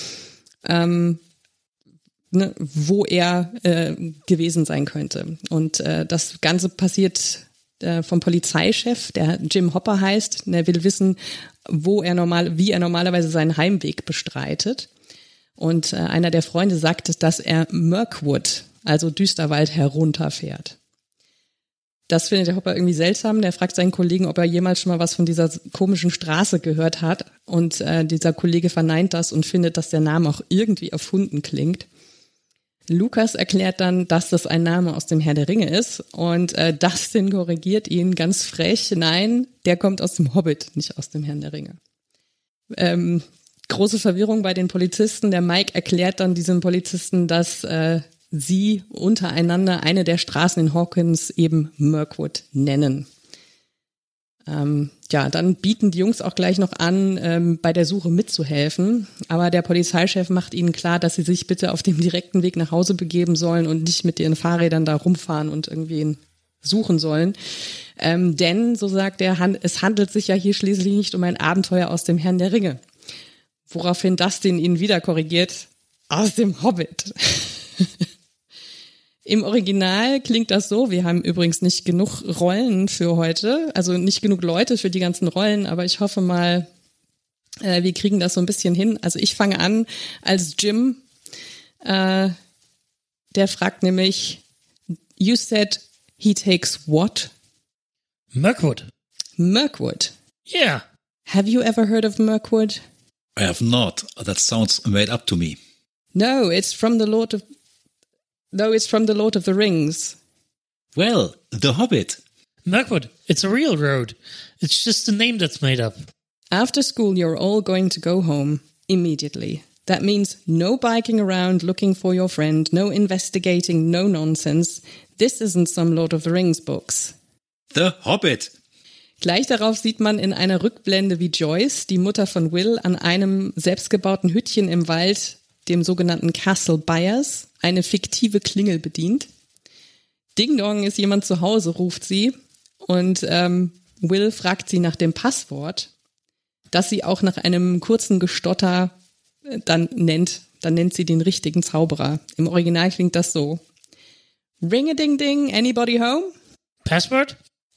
wo er gewesen sein könnte. Und das Ganze passiert vom Polizeichef, der Jim Hopper heißt. Der will wissen, wie er normalerweise seinen Heimweg bestreitet. Und einer der Freunde sagt, dass er Mirkwood, also Düsterwald, herunterfährt. Das findet der Hopper irgendwie seltsam. Der fragt seinen Kollegen, ob er jemals schon mal was von dieser komischen Straße gehört hat. Und dieser Kollege verneint das und findet, dass der Name auch irgendwie erfunden klingt. Lukas erklärt dann, dass das ein Name aus dem Herr der Ringe ist. Und Dustin korrigiert ihn ganz frech. Nein, der kommt aus dem Hobbit, nicht aus dem Herrn der Ringe. Große Verwirrung bei den Polizisten. Der Mike erklärt dann diesem Polizisten, dass sie untereinander eine der Straßen in Hawkins eben Mirkwood nennen. Ja, dann bieten die Jungs auch gleich noch an, bei der Suche mitzuhelfen. Aber der Polizeichef macht ihnen klar, dass sie sich bitte auf dem direkten Weg nach Hause begeben sollen und nicht mit ihren Fahrrädern da rumfahren und irgendwie suchen sollen. Denn, so sagt er, es handelt sich ja hier schließlich nicht um ein Abenteuer aus dem Herrn der Ringe. Woraufhin Dustin ihn wieder korrigiert, aus dem Hobbit. Im Original klingt das so, wir haben übrigens nicht genug Rollen für heute, also nicht genug Leute für die ganzen Rollen, aber ich hoffe mal, wir kriegen das so ein bisschen hin. Also ich fange an als Jim, der fragt nämlich, you said he takes what? Mirkwood. Mirkwood. Yeah. Have you ever heard of Mirkwood? I have not. That sounds made up to me. No, it's from the Lord of the Rings. Well, The Hobbit. Mirkwood. It's a real road. It's just a name that's made up. After school, you're all going to go home immediately. That means no biking around looking for your friend, no investigating, no nonsense. This isn't some Lord of the Rings books. The Hobbit. Gleich darauf sieht man in einer Rückblende, wie Joyce, die Mutter von Will, an einem selbstgebauten Hüttchen im Wald, dem sogenannten Castle Byers, eine fiktive Klingel bedient. Ding Dong, ist jemand zu Hause, ruft sie. Und Will fragt sie nach dem Passwort, das sie auch nach einem kurzen Gestotter dann nennt. Dann nennt sie den richtigen Zauberer. Im Original klingt das so. Ring-a-ding-ding, anybody home? Password?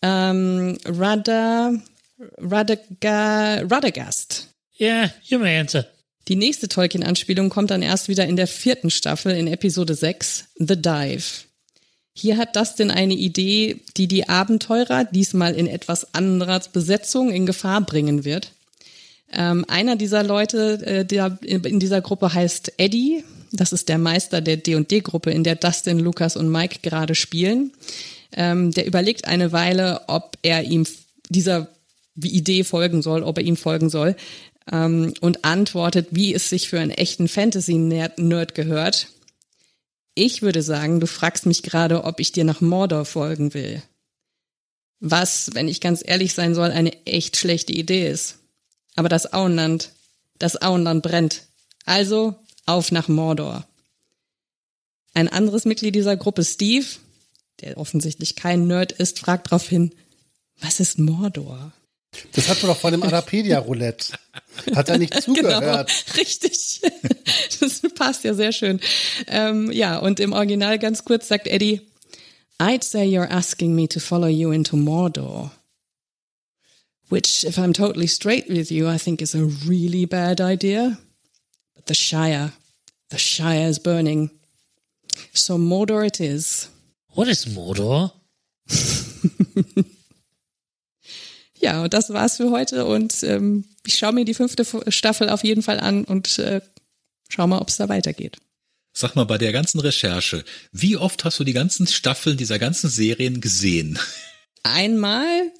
Radagast. Yeah, you may answer. Die nächste Tolkien-Anspielung kommt dann erst wieder in der 4. Staffel in Episode 6, The Dive. Hier hat Dustin eine Idee, die die Abenteurer, diesmal in etwas anderer Besetzung, in Gefahr bringen wird. Einer dieser Leute in dieser Gruppe heißt Eddie. Das ist der Meister der D&D-Gruppe, in der Dustin, Lukas und Mike gerade spielen. Der überlegt eine Weile, ob er ihm dieser Idee folgen soll, ob er ihm folgen soll, und antwortet, wie es sich für einen echten Fantasy-Nerd gehört. Ich würde sagen, du fragst mich gerade, ob ich dir nach Mordor folgen will. Was, wenn ich ganz ehrlich sein soll, eine echt schlechte Idee ist. Aber das Auenland brennt. Also auf nach Mordor. Ein anderes Mitglied dieser Gruppe, Steve, der offensichtlich kein Nerd ist, fragt daraufhin, was ist Mordor? Das hat man doch vor dem Arapedia-Roulette. Hat er nicht zugehört? Genau, richtig. Das passt ja sehr schön. Ja, und im Original ganz kurz sagt Eddie, I'd say you're asking me to follow you into Mordor. Which, if I'm totally straight with you, I think is a really bad idea. But the Shire is burning. So Mordor it is. What is Mordor? Ja, und das war's für heute. Und ich schaue mir die 5. Staffel auf jeden Fall an und schau mal, ob es da weitergeht. Sag mal, bei der ganzen Recherche, wie oft hast du die ganzen Staffeln dieser ganzen Serien gesehen? Einmal.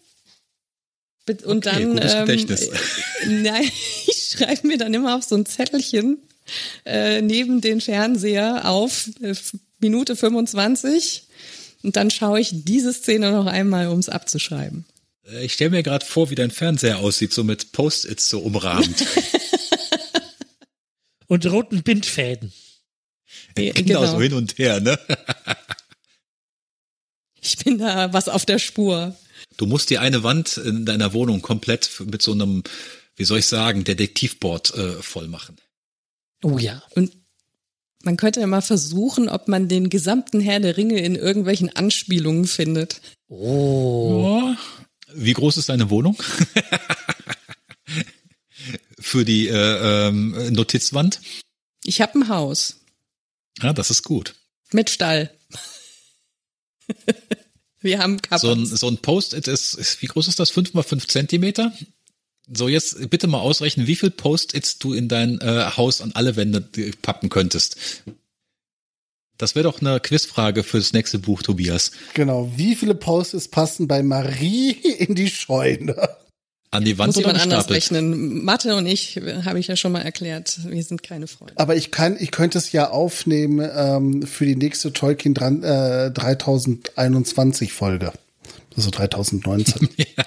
Und okay, dann, gutes Gedächtnis. Nein, ich schreibe mir dann immer auf so ein Zettelchen, neben den Fernseher auf Minute 25 und dann schaue ich diese Szene noch einmal, um es abzuschreiben. Ich stelle mir gerade vor, wie dein Fernseher aussieht, so mit Post-its so umrahmt. Und roten Bindfäden. Genau, so hin und her, ne? Ich bin da was auf der Spur. Du musst die eine Wand in deiner Wohnung komplett mit so einem, wie soll ich sagen, Detektivboard voll machen. Oh ja. Und man könnte ja mal versuchen, ob man den gesamten Herr der Ringe in irgendwelchen Anspielungen findet. Oh. Wie groß ist deine Wohnung? Für die Notizwand? Ich habe ein Haus. Ja, das ist gut. Mit Stall. Wir haben Kappers. So ein Post-it ist, wie groß ist das? 5 mal 5 Zentimeter? So, jetzt bitte mal ausrechnen, wie viel Post-its du in dein Haus an alle Wände pappen könntest. Das wäre doch eine Quizfrage fürs nächste Buch, Tobias. Genau. Wie viele Post-its passen bei Marie in die Scheune? An die Wand muss oder jemand anders gestapelt? rechnen. Mathe und ich, habe ich ja schon mal erklärt, wir sind keine Freunde. Aber ich könnte es ja aufnehmen für die nächste Tolkien 3021 Folge. Also 3019. Ja.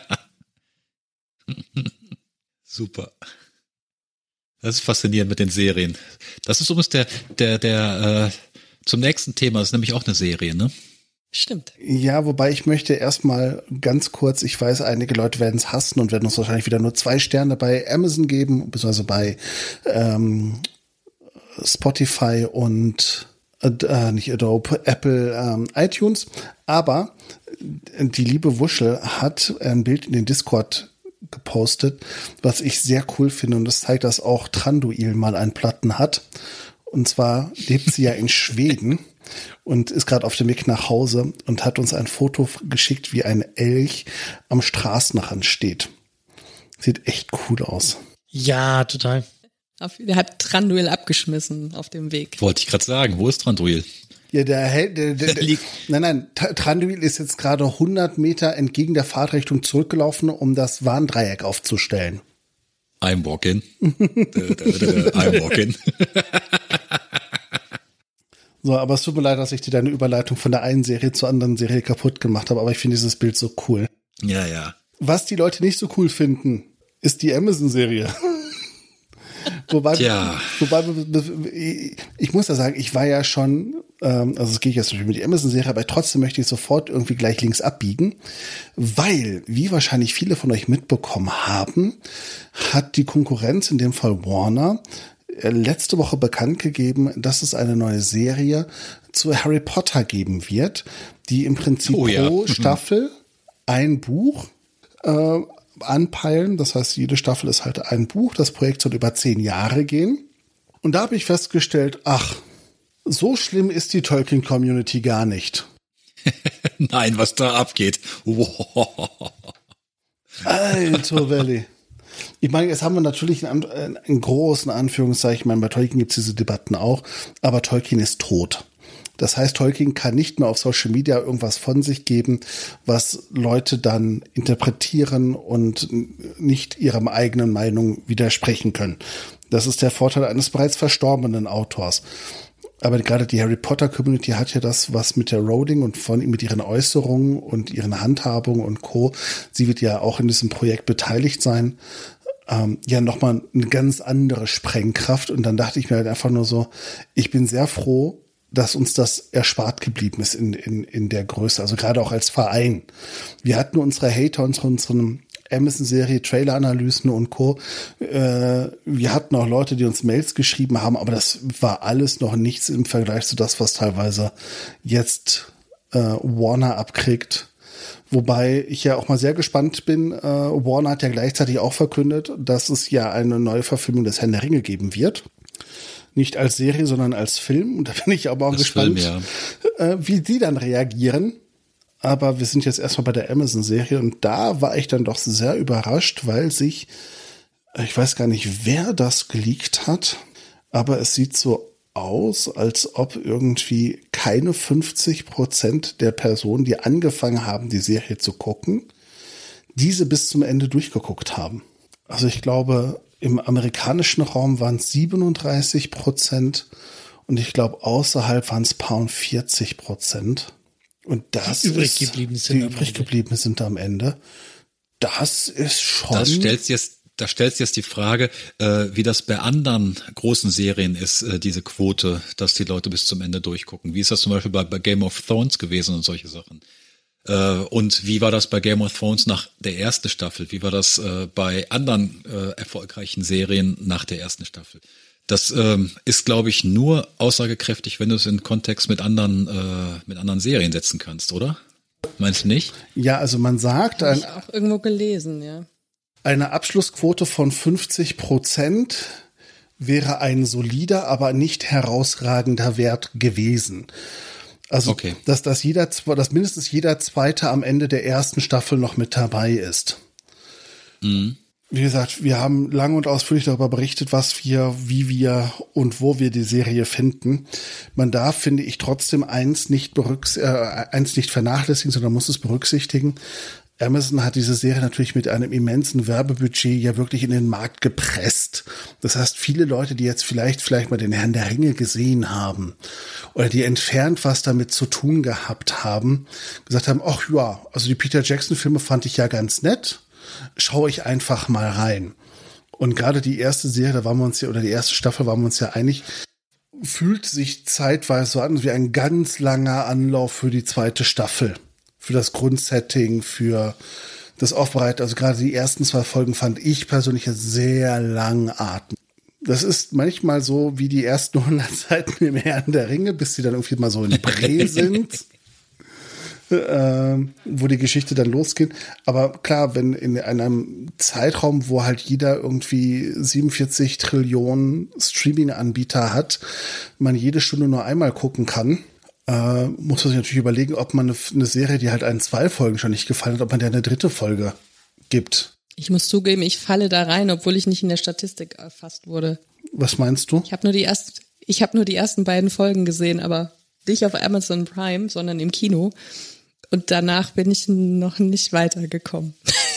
Super. Das ist faszinierend mit den Serien. Das ist übrigens der zum nächsten Thema, das ist nämlich auch eine Serie, ne? Stimmt. Ja, wobei ich möchte erstmal ganz kurz, ich weiß, einige Leute werden es hassen und werden uns wahrscheinlich wieder nur 2 Sterne bei Amazon geben, beziehungsweise bei Spotify und nicht Adobe, Apple, iTunes. Aber die liebe Wuschel hat ein Bild in den Discord gepostet, was ich sehr cool finde, und das zeigt, dass auch Tranduil mal einen Platten hat. Und zwar lebt sie ja in Schweden und ist gerade auf dem Weg nach Hause und hat uns ein Foto geschickt, wie ein Elch am Straßenrand steht. Sieht echt cool aus. Ja, total. Der hat Tranduil abgeschmissen auf dem Weg. Wollte ich gerade sagen, wo ist Tranduil? Ja, nein, Tranduil ist jetzt gerade 100 Meter entgegen der Fahrtrichtung zurückgelaufen, um das Warndreieck aufzustellen. I'm walking. I'm walking. So, aber es tut mir leid, dass ich dir deine Überleitung von der einen Serie zur anderen Serie kaputt gemacht habe, aber ich finde dieses Bild so cool. Ja, ja. Was die Leute nicht so cool finden, ist die Amazon-Serie. Wobei, ich muss ja sagen, ich war ja schon, also es geht jetzt natürlich mit der Amazon-Serie, aber trotzdem möchte ich sofort irgendwie gleich links abbiegen, weil, wie wahrscheinlich viele von euch mitbekommen haben, hat die Konkurrenz, in dem Fall Warner, letzte Woche bekannt gegeben, dass es eine neue Serie zu Harry Potter geben wird, die im Prinzip pro Staffel ein Buch anpeilen. Das heißt, jede Staffel ist halt ein Buch. Das Projekt soll über 10 Jahre gehen. Und da habe ich festgestellt, ach, so schlimm ist die Tolkien-Community gar nicht. Nein, was da abgeht. Wow. Alter Valley. Ich meine, jetzt haben wir natürlich einen großen Anführungszeichen. Ich meine, bei Tolkien gibt es diese Debatten auch, aber Tolkien ist tot. Das heißt, Tolkien kann nicht mehr auf Social Media irgendwas von sich geben, was Leute dann interpretieren und nicht ihrem eigenen Meinung widersprechen können. Das ist der Vorteil eines bereits verstorbenen Autors. Aber gerade die Harry Potter Community hat ja das, was mit der Rowling und mit ihren Äußerungen und ihren Handhabungen und Co. Sie wird ja auch in diesem Projekt beteiligt sein. Ja, nochmal eine ganz andere Sprengkraft. Und dann dachte ich mir halt einfach nur so, ich bin sehr froh, dass uns das erspart geblieben ist in der Größe. Also gerade auch als Verein. Wir hatten unsere Hater, unseren Amazon-Serie, Trailer-Analysen und Co. Wir hatten auch Leute, die uns Mails geschrieben haben, aber das war alles noch nichts im Vergleich zu das, was teilweise jetzt Warner abkriegt. Wobei ich ja auch mal sehr gespannt bin. Warner hat ja gleichzeitig auch verkündet, dass es ja eine neue Verfilmung des Herrn der Ringe geben wird. Nicht als Serie, sondern als Film. Und da bin ich aber auch gespannt, wie die dann reagieren. Aber wir sind jetzt erstmal bei der Amazon-Serie und da war ich dann doch sehr überrascht, weil sich, ich weiß gar nicht, wer das geleakt hat, aber es sieht so aus, als ob irgendwie keine 50% der Personen, die angefangen haben, die Serie zu gucken, diese bis zum Ende durchgeguckt haben. Also ich glaube, Im amerikanischen Raum waren es 37% und ich glaube, außerhalb waren es paar und 40%. Und das die übrig geblieben sind am Ende. Das ist schon. Da stellst du jetzt die Frage, wie das bei anderen großen Serien ist, diese Quote, dass die Leute bis zum Ende durchgucken. Wie ist das zum Beispiel bei Game of Thrones gewesen und solche Sachen? Und wie war das bei Game of Thrones nach der ersten Staffel? Wie war das bei anderen erfolgreichen Serien nach der ersten Staffel? Das ist, glaube ich, nur aussagekräftig, wenn du es in Kontext mit anderen Serien setzen kannst, oder? Meinst du nicht? Ja, also man sagt, habe ich auch irgendwo gelesen, ja. Eine Abschlussquote von 50% wäre ein solider, aber nicht herausragender Wert gewesen. Also, okay. dass mindestens jeder Zweite am Ende der ersten Staffel noch mit dabei ist. Mhm. Wie gesagt, wir haben lang und ausführlich darüber berichtet, wie wir und wo wir die Serie finden. Man darf, finde ich, trotzdem eins nicht vernachlässigen, sondern muss es berücksichtigen. Amazon hat diese Serie natürlich mit einem immensen Werbebudget ja wirklich in den Markt gepresst. Das heißt, viele Leute, die jetzt vielleicht mal den Herrn der Ringe gesehen haben oder die entfernt was damit zu tun gehabt haben, gesagt haben, ach ja, also die Peter Jackson-Filme fand ich ja ganz nett, schaue ich einfach mal rein. Und gerade die erste Serie, die erste Staffel waren wir uns ja einig, fühlt sich zeitweise so an wie ein ganz langer Anlauf für die zweite Staffel. Für das Grundsetting, für das Aufbereiten. Also gerade die ersten 2 Folgen fand ich persönlich sehr langatmig. Das ist manchmal so wie die ersten 100 Seiten im Herrn der Ringe, bis sie dann irgendwie mal so in Dreh sind, wo die Geschichte dann losgeht. Aber klar, wenn in einem Zeitraum, wo halt jeder irgendwie 47 Trillionen Streaming-Anbieter hat, man jede Stunde nur einmal gucken kann, muss man sich natürlich überlegen, ob man eine Serie, die halt einen 2 Folgen schon nicht gefallen hat, ob man der eine 3. Folge gibt. Ich muss zugeben, ich falle da rein, obwohl ich nicht in der Statistik erfasst wurde. Was meinst du? Ich habe nur die ersten beiden Folgen gesehen, aber nicht auf Amazon Prime, sondern im Kino. Und danach bin ich noch nicht weitergekommen.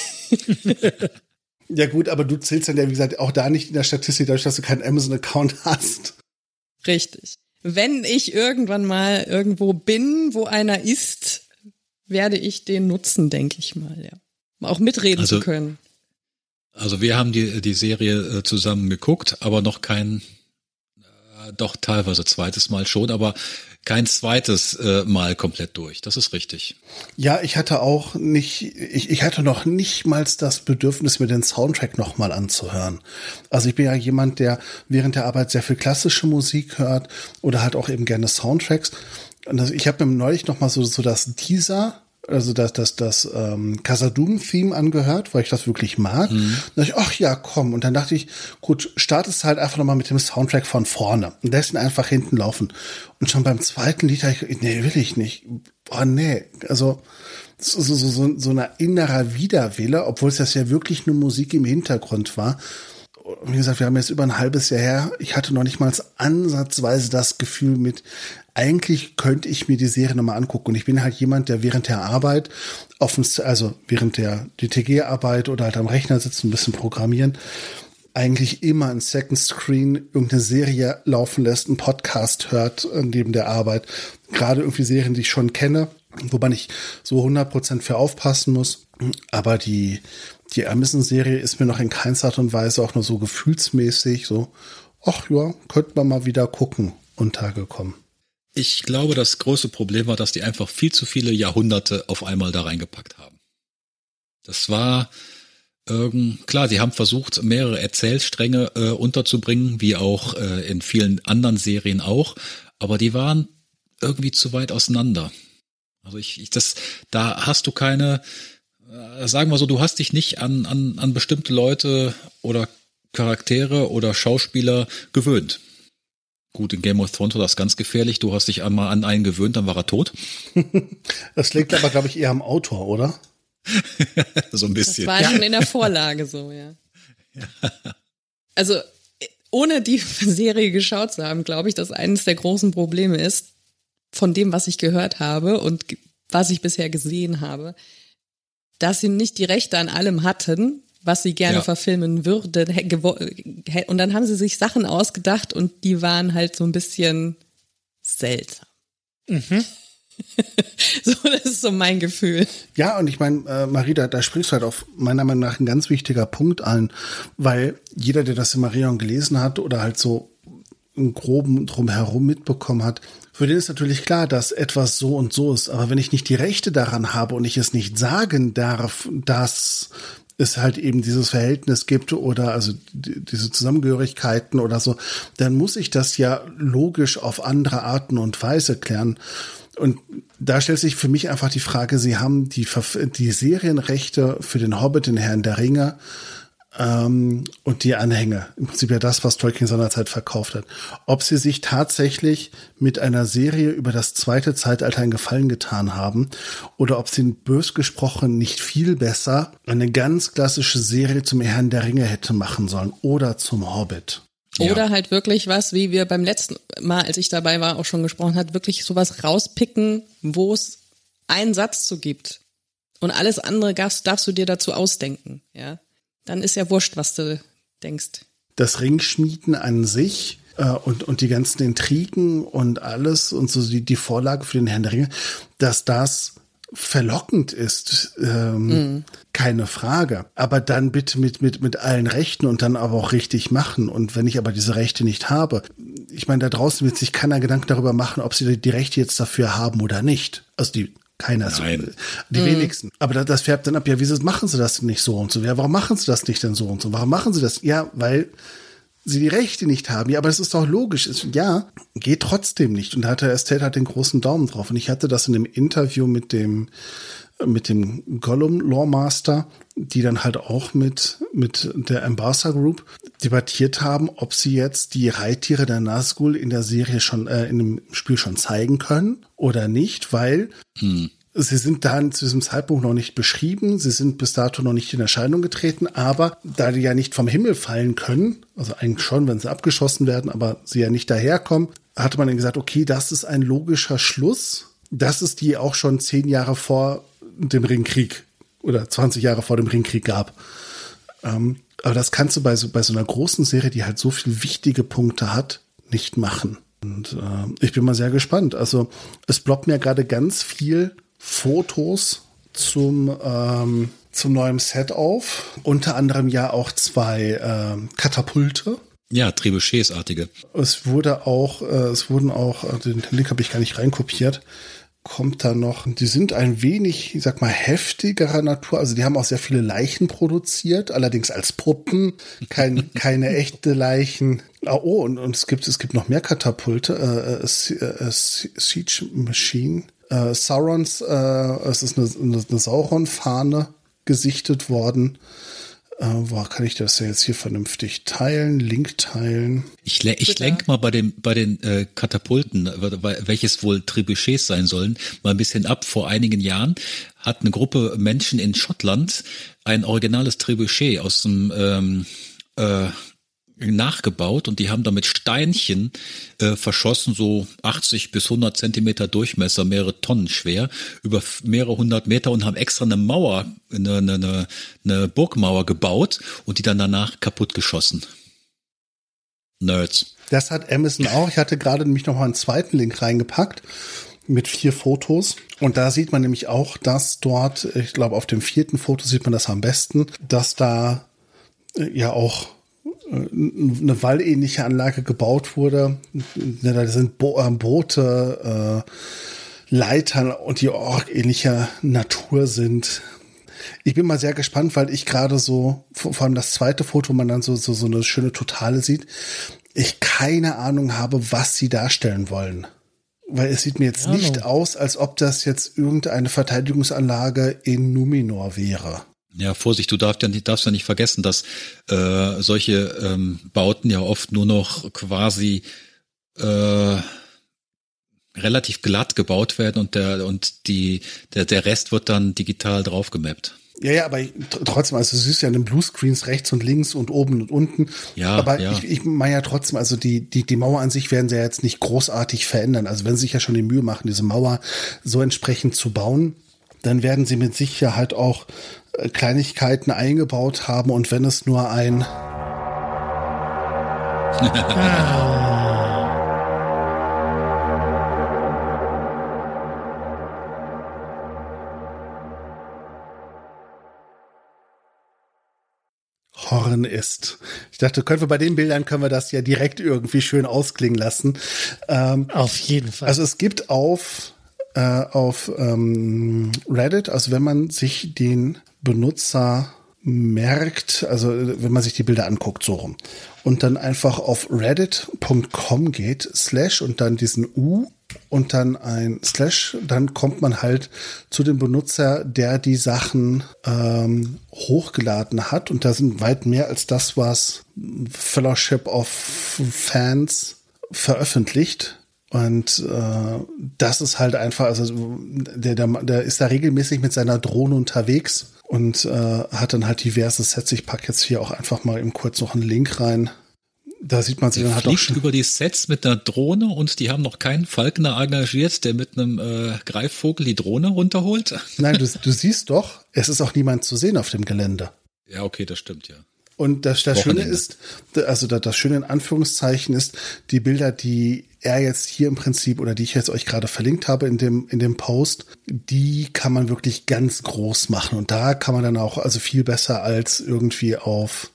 Ja gut, aber du zählst dann ja, wie gesagt, auch da nicht in der Statistik, dadurch, dass du keinen Amazon-Account hast. Richtig. Wenn ich irgendwann mal irgendwo bin, wo einer ist, werde ich den nutzen, denke ich mal, ja. Auch mitreden zu können. Also wir haben die Serie zusammen geguckt, aber noch doch teilweise zweites Mal schon, aber kein zweites Mal komplett durch. Das ist richtig. Ja, ich hatte noch nicht mal das Bedürfnis, mir den Soundtrack noch mal anzuhören. Also ich bin ja jemand, der während der Arbeit sehr viel klassische Musik hört oder halt auch eben gerne Soundtracks. Und ich habe mir neulich noch mal so das Teaser, also das Khazad-dûm-Theme angehört, weil ich das wirklich mag. Mhm. Und dachte ich, ach ja, komm. Und dann dachte ich, gut, startest halt einfach nochmal mit dem Soundtrack von vorne und lässt ihn einfach hinten laufen. Und schon beim zweiten Lied dachte ich, nee, will ich nicht. Oh, nee. Also so eine innerer Widerwille, obwohl es das ja wirklich nur Musik im Hintergrund war. Wie gesagt, wir haben jetzt über ein halbes Jahr her. Ich hatte noch nicht mal ansatzweise das Gefühl mit, eigentlich könnte ich mir die Serie nochmal angucken. Und ich bin halt jemand, der während der Arbeit, während der DTG-Arbeit oder halt am Rechner sitzt, ein bisschen programmieren, eigentlich immer ein Second Screen irgendeine Serie laufen lässt, einen Podcast hört neben der Arbeit. Gerade irgendwie Serien, die ich schon kenne, wo man nicht so 100% für aufpassen muss. Aber die Amazon-Serie ist mir noch in keinster Art und Weise auch nur so gefühlsmäßig so, ach ja, könnte man mal wieder gucken, untergekommen. Ich glaube, das große Problem war, dass die einfach viel zu viele Jahrhunderte auf einmal da reingepackt haben. Das war, klar, sie haben versucht, mehrere Erzählstränge unterzubringen, wie auch in vielen anderen Serien auch, aber die waren irgendwie zu weit auseinander. Also da hast du keine, sagen wir so, du hast dich nicht an bestimmte Leute oder Charaktere oder Schauspieler gewöhnt. Gut, in Game of Thrones war das ganz gefährlich. Du hast dich einmal an einen gewöhnt, dann war er tot. Das liegt aber, glaube ich, eher am Autor, oder? So ein bisschen. Das war schon in der Vorlage so, ja. Also, ohne die Serie geschaut zu haben, glaube ich, dass eines der großen Probleme ist, von dem, was ich gehört habe und was ich bisher gesehen habe, dass sie nicht die Rechte an allem hatten, was sie gerne verfilmen würden. Und dann haben sie sich Sachen ausgedacht und die waren halt so ein bisschen seltsam. Mhm. So, das ist so mein Gefühl. Ja, und ich meine, Marie, da sprichst du halt auf meiner Meinung nach ein ganz wichtiger Punkt an, weil jeder, der das Silmarillion gelesen hat oder halt so einen groben drumherum mitbekommen hat, für den ist natürlich klar, dass etwas so und so ist. Aber wenn ich nicht die Rechte daran habe und ich es nicht sagen darf, dass es halt eben dieses Verhältnis gibt oder also diese Zusammengehörigkeiten oder so, dann muss ich das ja logisch auf andere Arten und Weise klären. Und da stellt sich für mich einfach die Frage, sie haben die Serienrechte für den Hobbit, den Herrn der Ringe und die Anhänge. Im Prinzip ja das, was Tolkien seinerzeit verkauft hat. Ob sie sich tatsächlich mit einer Serie über das zweite Zeitalter einen Gefallen getan haben oder ob sie bös gesprochen nicht viel besser eine ganz klassische Serie zum Herrn der Ringe hätte machen sollen oder zum Hobbit. Oder halt wirklich was, wie wir beim letzten Mal, als ich dabei war, auch schon gesprochen hat, wirklich sowas rauspicken, wo es einen Satz zu gibt. Und alles andere darfst du dir dazu ausdenken, ja. Dann ist ja wurscht, was du denkst. Das Ringschmieden an sich und die ganzen Intrigen und alles und so die Vorlage für den Herrn der Ringe, dass das verlockend ist, keine Frage. Aber dann bitte mit allen Rechten und dann aber auch richtig machen. Und wenn ich aber diese Rechte nicht habe, ich meine, da draußen wird sich keiner Gedanken darüber machen, ob sie die Rechte jetzt dafür haben oder nicht. Also keiner, die wenigsten. Aber das färbt dann ab, ja, wieso machen sie das denn nicht so und so? Ja, warum machen sie das nicht denn so und so? Warum machen sie das? Ja, weil sie die Rechte nicht haben. Ja, aber das ist doch logisch. Ja, geht trotzdem nicht. Und da hat der Estate halt den großen Daumen drauf. Und ich hatte das in dem Interview mit dem Gollum Lawmaster, die dann halt auch mit der Ambassador Group debattiert haben, ob sie jetzt die Reittiere der Nazgul in der Serie schon, in dem Spiel schon zeigen können oder nicht, weil sie sind da zu diesem Zeitpunkt noch nicht beschrieben, sie sind bis dato noch nicht in Erscheinung getreten, aber da die ja nicht vom Himmel fallen können, also eigentlich schon, wenn sie abgeschossen werden, aber sie ja nicht daherkommen, hatte man dann gesagt, okay, das ist ein logischer Schluss, dass es die auch schon 10 Jahre vor dem Ringkrieg oder 20 Jahre vor dem Ringkrieg gab. Aber das kannst du bei so einer großen Serie, die halt so viele wichtige Punkte hat, nicht machen. Und ich bin mal sehr gespannt. Also es ploppt mir gerade ganz viel Fotos zum neuen Set auf. Unter anderem ja auch 2 Katapulte. Ja, Trebuchets-artige. Es wurden auch, den Link habe ich gar nicht reinkopiert, kommt da noch, die sind ein wenig, ich sag mal, heftigerer Natur, also die haben auch sehr viele Leichen produziert, allerdings als Puppen, keine echte Leichen. Oh, und es gibt noch mehr Katapulte, Siege Machine, Saurons, es ist eine Sauron-Fahne gesichtet worden. Wo kann ich das denn jetzt hier vernünftig teilen? Link teilen. Ich lenke mal bei den Katapulten, welches wohl Trebuchets sein sollen, mal ein bisschen ab. Vor einigen Jahren hat eine Gruppe Menschen in Schottland ein originales Trebuchet aus dem nachgebaut und die haben damit Steinchen verschossen, so 80 bis 100 Zentimeter Durchmesser, mehrere Tonnen schwer, über mehrere 100 Meter und haben extra eine Mauer, eine Burgmauer gebaut und die dann danach kaputt geschossen. Nerds. Das hat Amazon auch. Ich hatte gerade nämlich noch mal einen zweiten Link reingepackt mit 4 Fotos. Und da sieht man nämlich auch, dass dort, ich glaube auf dem 4. Foto sieht man das am besten, dass da ja auch eine wallähnliche Anlage gebaut wurde. Da sind Boote, Leitern und die auch ähnlicher Natur sind. Ich bin mal sehr gespannt, weil ich gerade so, vor allem das zweite Foto, man dann so eine schöne Totale sieht, ich keine Ahnung habe, was sie darstellen wollen. Weil es sieht mir jetzt nicht aus, als ob das jetzt irgendeine Verteidigungsanlage in Numenor wäre. Ja, Vorsicht, du darfst ja nicht vergessen, dass solche Bauten ja oft nur noch quasi relativ glatt gebaut werden und der Rest wird dann digital draufgemappt. Ja, aber trotzdem, also du siehst ja in den Bluescreens rechts und links und oben und unten. Ja, aber ja. Ich meine ja trotzdem, also die Mauer an sich werden sie ja jetzt nicht großartig verändern. Also wenn sie sich ja schon die Mühe machen, diese Mauer so entsprechend zu bauen, dann werden sie mit Sicherheit auch Kleinigkeiten eingebaut haben und wenn es nur ein Horn ist. Ich dachte, können wir bei den Bildern, können wir das ja direkt irgendwie schön ausklingen lassen. Auf jeden Fall. Also es gibt auf Reddit, also wenn man sich den Benutzer merkt, also wenn man sich die Bilder anguckt, so rum, und dann einfach auf reddit.com geht, / und dann diesen U und dann ein /, dann kommt man halt zu dem Benutzer, der die Sachen hochgeladen hat. Und da sind weit mehr als das, was Fellowship of Fans veröffentlicht. Und das ist halt einfach, also der ist da regelmäßig mit seiner Drohne unterwegs und hat dann halt diverse Sets. Ich packe jetzt hier auch einfach mal eben kurz noch einen Link rein. Da sieht man sie dann halt auch schon über die Sets mit einer Drohne und die haben noch keinen Falkner engagiert, der mit einem Greifvogel die Drohne runterholt. Nein, du siehst doch, es ist auch niemand zu sehen auf dem Gelände. Ja, okay, das stimmt, ja. Und das Schöne ist, also das Schöne in Anführungszeichen ist, die Bilder, die er jetzt hier im Prinzip oder die ich jetzt euch gerade verlinkt habe in dem Post, die kann man wirklich ganz groß machen. Und da kann man dann auch also viel besser als irgendwie auf,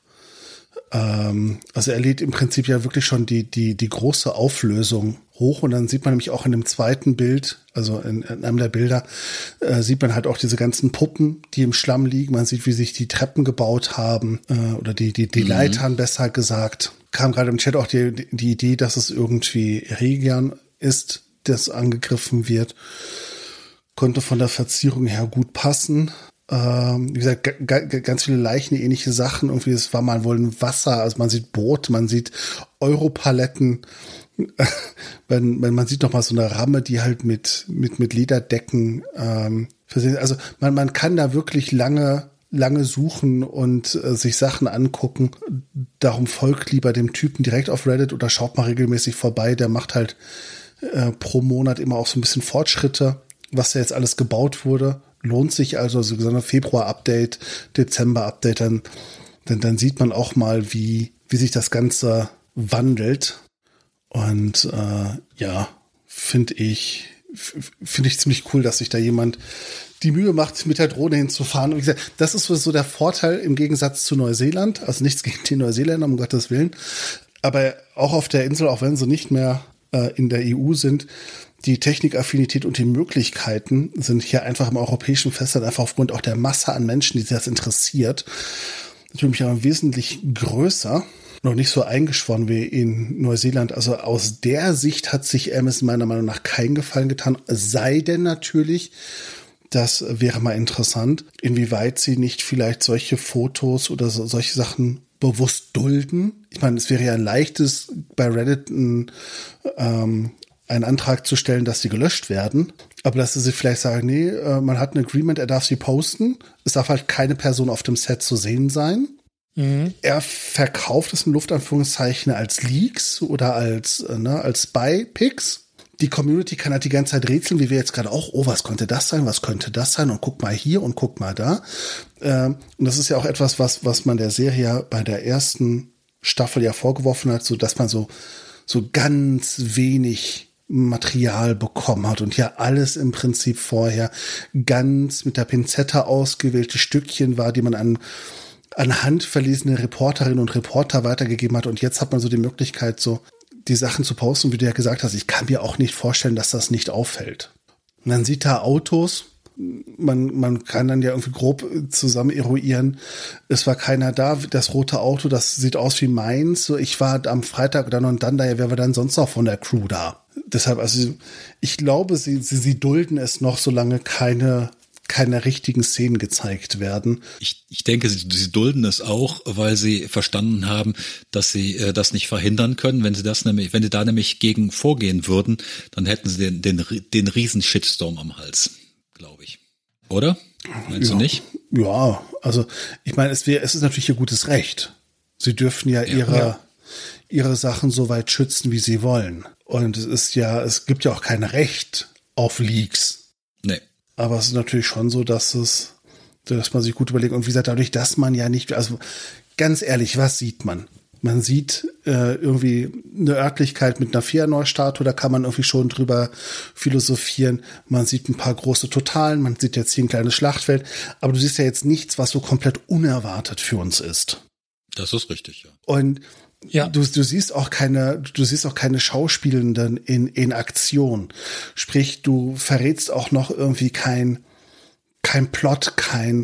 also er lädt im Prinzip ja wirklich schon die große Auflösung hoch und dann sieht man nämlich auch in dem zweiten Bild, also in einem der Bilder, sieht man halt auch diese ganzen Puppen, die im Schlamm liegen. Man sieht, wie sich die Treppen gebaut haben oder die Leitern besser gesagt. Kam gerade im Chat auch die Idee, dass es irgendwie Regian ist, das angegriffen wird. Konnte von der Verzierung her gut passen. Wie gesagt, ganz viele leichenähnliche Sachen. Irgendwie, es war mal wohl ein Wasser, also man sieht Boote, man sieht Europaletten. Man sieht noch mal so eine Ramme, die halt mit Lederdecken versehen. Also man kann da wirklich lange suchen und sich Sachen angucken. Darum folgt lieber dem Typen direkt auf Reddit oder schaut mal regelmäßig vorbei. Der macht halt pro Monat immer auch so ein bisschen Fortschritte, was da jetzt alles gebaut wurde. Lohnt sich also so ein Februar-Update, Dezember-Update, dann sieht man auch mal, wie sich das Ganze wandelt. Und ja, finde ich ziemlich cool, dass sich da jemand die Mühe macht, mit der Drohne hinzufahren. Und wie gesagt, das ist so der Vorteil im Gegensatz zu Neuseeland. Also nichts gegen die Neuseeländer, um Gottes Willen. Aber auch auf der Insel, auch wenn sie nicht mehr in der EU sind, die Technikaffinität und die Möglichkeiten sind hier einfach im europäischen Festland einfach aufgrund auch der Masse an Menschen, die sich das interessiert, natürlich aber wesentlich größer. Noch nicht so eingeschworen wie in Neuseeland. Also aus der Sicht hat sich Amazon meiner Meinung nach keinen Gefallen getan. Sei denn natürlich, das wäre mal interessant, inwieweit sie nicht vielleicht solche Fotos oder solche Sachen bewusst dulden. Ich meine, es wäre ja ein leichtes, bei Reddit einen Antrag zu stellen, dass sie gelöscht werden. Aber dass sie vielleicht sagen, nee, man hat ein Agreement, er darf sie posten. Es darf halt keine Person auf dem Set zu sehen sein. Mhm. Er verkauft es in Luftanführungszeichen als Leaks oder als Spy-Pics. Die Community kann halt die ganze Zeit rätseln, wie wir jetzt gerade auch, oh, was könnte das sein, was könnte das sein und guck mal hier und guck mal da. Und das ist ja auch etwas, was man der Serie bei der ersten Staffel ja vorgeworfen hat, so dass man so ganz wenig Material bekommen hat und ja alles im Prinzip vorher ganz mit der Pinzette ausgewählte Stückchen war, die man anhand verlesene Reporterinnen und Reporter weitergegeben hat. Und jetzt hat man so die Möglichkeit, so die Sachen zu posten, wie du ja gesagt hast. Ich kann mir auch nicht vorstellen, dass das nicht auffällt. Und dann sieht da Autos. Man kann dann ja irgendwie grob zusammen eruieren. Es war keiner da. Das rote Auto, das sieht aus wie meins. So, ich war am Freitag dann und dann da. Ja, wer war dann sonst noch von der Crew da? Deshalb, also ich glaube, sie dulden es noch, solange keine richtigen Szenen gezeigt werden. Ich denke, sie dulden es auch, weil sie verstanden haben, dass sie das nicht verhindern können. Wenn sie da nämlich gegen vorgehen würden, dann hätten sie den riesen Shitstorm am Hals, glaube ich. Oder? Meinst du nicht? Ja, also ich meine, es ist natürlich ihr gutes Recht. Sie dürfen ja ihre Sachen so weit schützen, wie sie wollen. Und es gibt ja auch kein Recht auf Leaks. Nee. Aber es ist natürlich schon so, dass es Dass man sich gut überlegt. Und wie gesagt, dadurch, dass man ja nicht, also ganz ehrlich, was sieht man? Man sieht irgendwie eine Örtlichkeit mit einer Fëanor-Statue, da kann man irgendwie schon drüber philosophieren. Man sieht ein paar große Totalen, man sieht jetzt hier ein kleines Schlachtfeld, aber du siehst ja jetzt nichts, was so komplett unerwartet für uns ist. Das ist richtig, ja. Und Ja. du siehst auch keine Schauspielenden in Aktion. Sprich, du verrätst auch noch irgendwie kein Plot,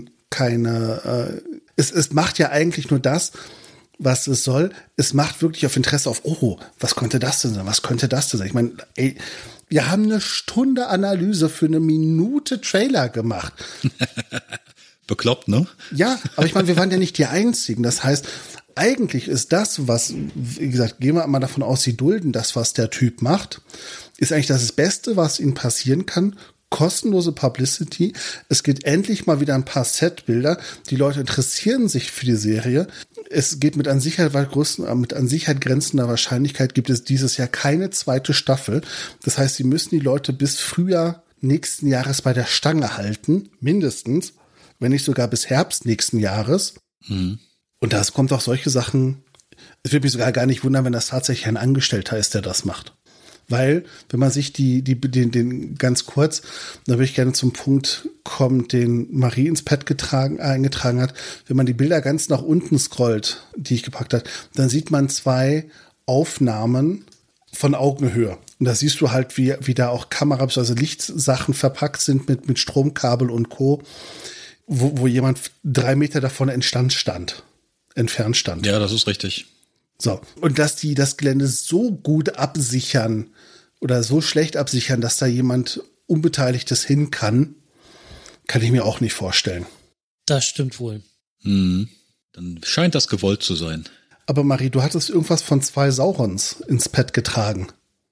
es macht ja eigentlich nur das, was es soll. Es macht wirklich auf Interesse auf, was könnte das denn sein? Was könnte das denn sein? Ich meine, wir haben eine Stunde Analyse für eine Minute Trailer gemacht. Bekloppt, ne? Ja, aber ich meine, wir waren ja nicht die Einzigen. Das heißt, eigentlich ist das, was, wie gesagt, gehen wir mal davon aus, sie dulden das, was der Typ macht, ist eigentlich das Beste, was ihnen passieren kann. Kostenlose Publicity. Es gibt endlich mal wieder ein paar Setbilder. Die Leute interessieren sich für die Serie. Es geht mit an Sicherheit grenzender Wahrscheinlichkeit gibt es dieses Jahr keine zweite Staffel. Das heißt, sie müssen die Leute bis Frühjahr nächsten Jahres bei der Stange halten. Mindestens. Wenn nicht sogar bis Herbst nächsten Jahres. Mhm. Und da kommt auch solche Sachen. Es würde mich sogar gar nicht wundern, wenn das tatsächlich ein Angestellter ist, der das macht. Weil, wenn man sich den ganz kurz, da würde ich gerne zum Punkt kommen, den Marie ins Pad eingetragen hat. Wenn man die Bilder ganz nach unten scrollt, die ich gepackt habe, dann sieht man 2 Aufnahmen von Augenhöhe. Und da siehst du halt, wie da auch also Lichtsachen verpackt sind mit Stromkabel und Co., wo jemand 3 Meter davon entfernt stand. Ja, das ist richtig. So. Und dass die das Gelände so gut absichern oder so schlecht absichern, dass da jemand Unbeteiligtes hin kann ich mir auch nicht vorstellen. Das stimmt wohl. Mhm. Dann scheint das gewollt zu sein. Aber Marie, du hattest irgendwas von 2 Saurons ins Pad getragen.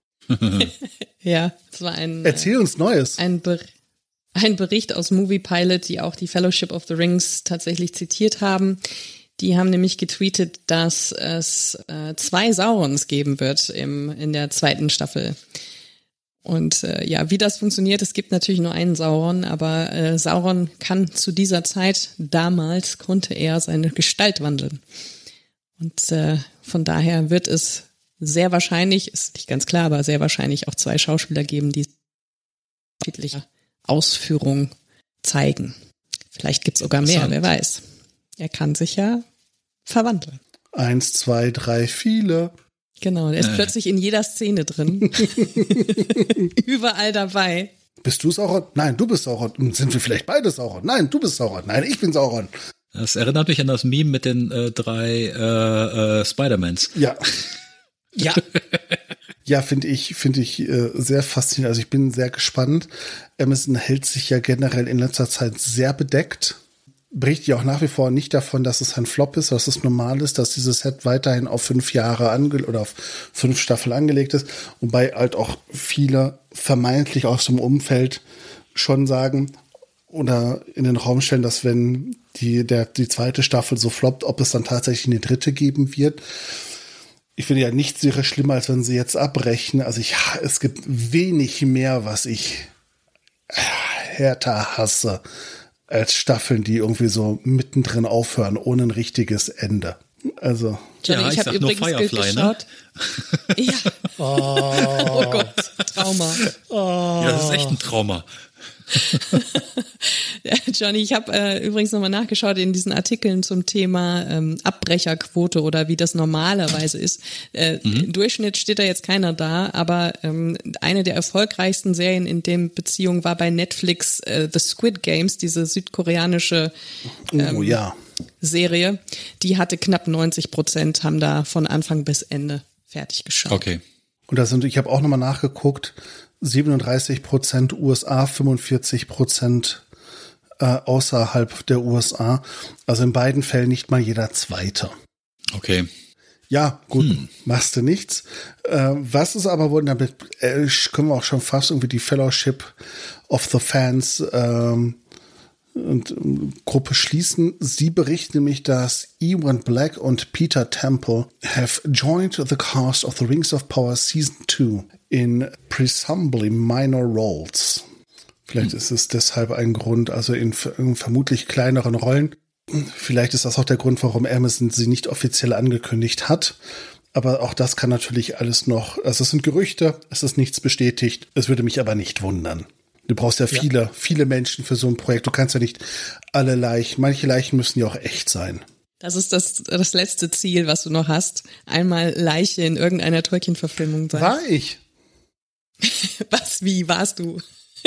Ja, es war Erzähl uns Neues. Ein Bericht aus Movie Pilot, die auch die Fellowship of the Rings tatsächlich zitiert haben. Die haben nämlich getweetet, dass es 2 Saurons geben wird in der 2. Staffel. Und wie das funktioniert, es gibt natürlich nur einen Sauron, aber Sauron kann zu dieser Zeit, damals konnte er seine Gestalt wandeln. Und von daher wird es sehr wahrscheinlich, ist nicht ganz klar, aber sehr wahrscheinlich auch 2 Schauspieler geben, die unterschiedliche Ausführung zeigen. Vielleicht gibt es sogar mehr, wer weiß. Er kann sich ja verwandeln. 1, 2, 3, viele. Genau, der ist plötzlich in jeder Szene drin. Überall dabei. Bist du Sauron? Nein, du bist Sauron. Sind wir vielleicht beide Sauron? Nein, du bist Sauron. Nein, ich bin Sauron. Das erinnert mich an das Meme mit den 3 Spider-Mans. Ja. Ja. Ja, finde ich sehr faszinierend. Also ich bin sehr gespannt. Amazon hält sich ja generell in letzter Zeit sehr bedeckt. Berichtet ja auch nach wie vor nicht davon, dass es ein Flop ist, dass es normal ist, dass dieses Set weiterhin auf 5 Jahre oder auf 5 Staffeln angelegt ist. Wobei halt auch viele vermeintlich aus dem Umfeld schon sagen oder in den Raum stellen, dass wenn die 2. Staffel so floppt, ob es dann tatsächlich eine 3. geben wird. Ich finde ja nichts wäre schlimmer, als wenn sie jetzt abbrechen. Also es gibt wenig mehr, was ich härter hasse, als Staffeln, die irgendwie so mittendrin aufhören, ohne ein richtiges Ende. Also. Johnny, ich habe übrigens Firefly, geschaut. Ne? Ja. Oh Gott, Trauma. Oh. Ja, das ist echt ein Trauma. Ja, Johnny, ich habe übrigens nochmal nachgeschaut in diesen Artikeln zum Thema Abbrecherquote oder wie das normalerweise ist. Im Durchschnitt steht da jetzt keiner da, aber eine der erfolgreichsten Serien in dem Beziehung war bei Netflix The Squid Games, diese südkoreanische Serie. Die hatte knapp 90%, haben da von Anfang bis Ende fertig geschaut. Okay. Und ich habe auch nochmal nachgeguckt, 37% USA, 45% außerhalb der USA. Also in beiden Fällen nicht mal jeder Zweite. Okay. Ja, gut, machst du nichts. Was ist aber wohl, damit können wir auch schon fast irgendwie die Fellowship of the Fans und Gruppe schließen. Sie berichten nämlich, dass Ewan Black und Peter Temple have joined the cast of The Rings of Power Season 2 in presumably minor roles. Vielleicht ist es deshalb ein Grund, also in vermutlich kleineren Rollen. Vielleicht ist das auch der Grund, warum Amazon sie nicht offiziell angekündigt hat. Aber auch das kann natürlich alles noch, also es sind Gerüchte, es ist nichts bestätigt. Es würde mich aber nicht wundern. Du brauchst ja viele Menschen für so ein Projekt. Du kannst ja nicht alle Leichen, manche Leichen müssen ja auch echt sein. Das ist das letzte Ziel, was du noch hast. Einmal Leiche in irgendeiner Tolkien-Verfilmung sein. War ich? Wie warst du?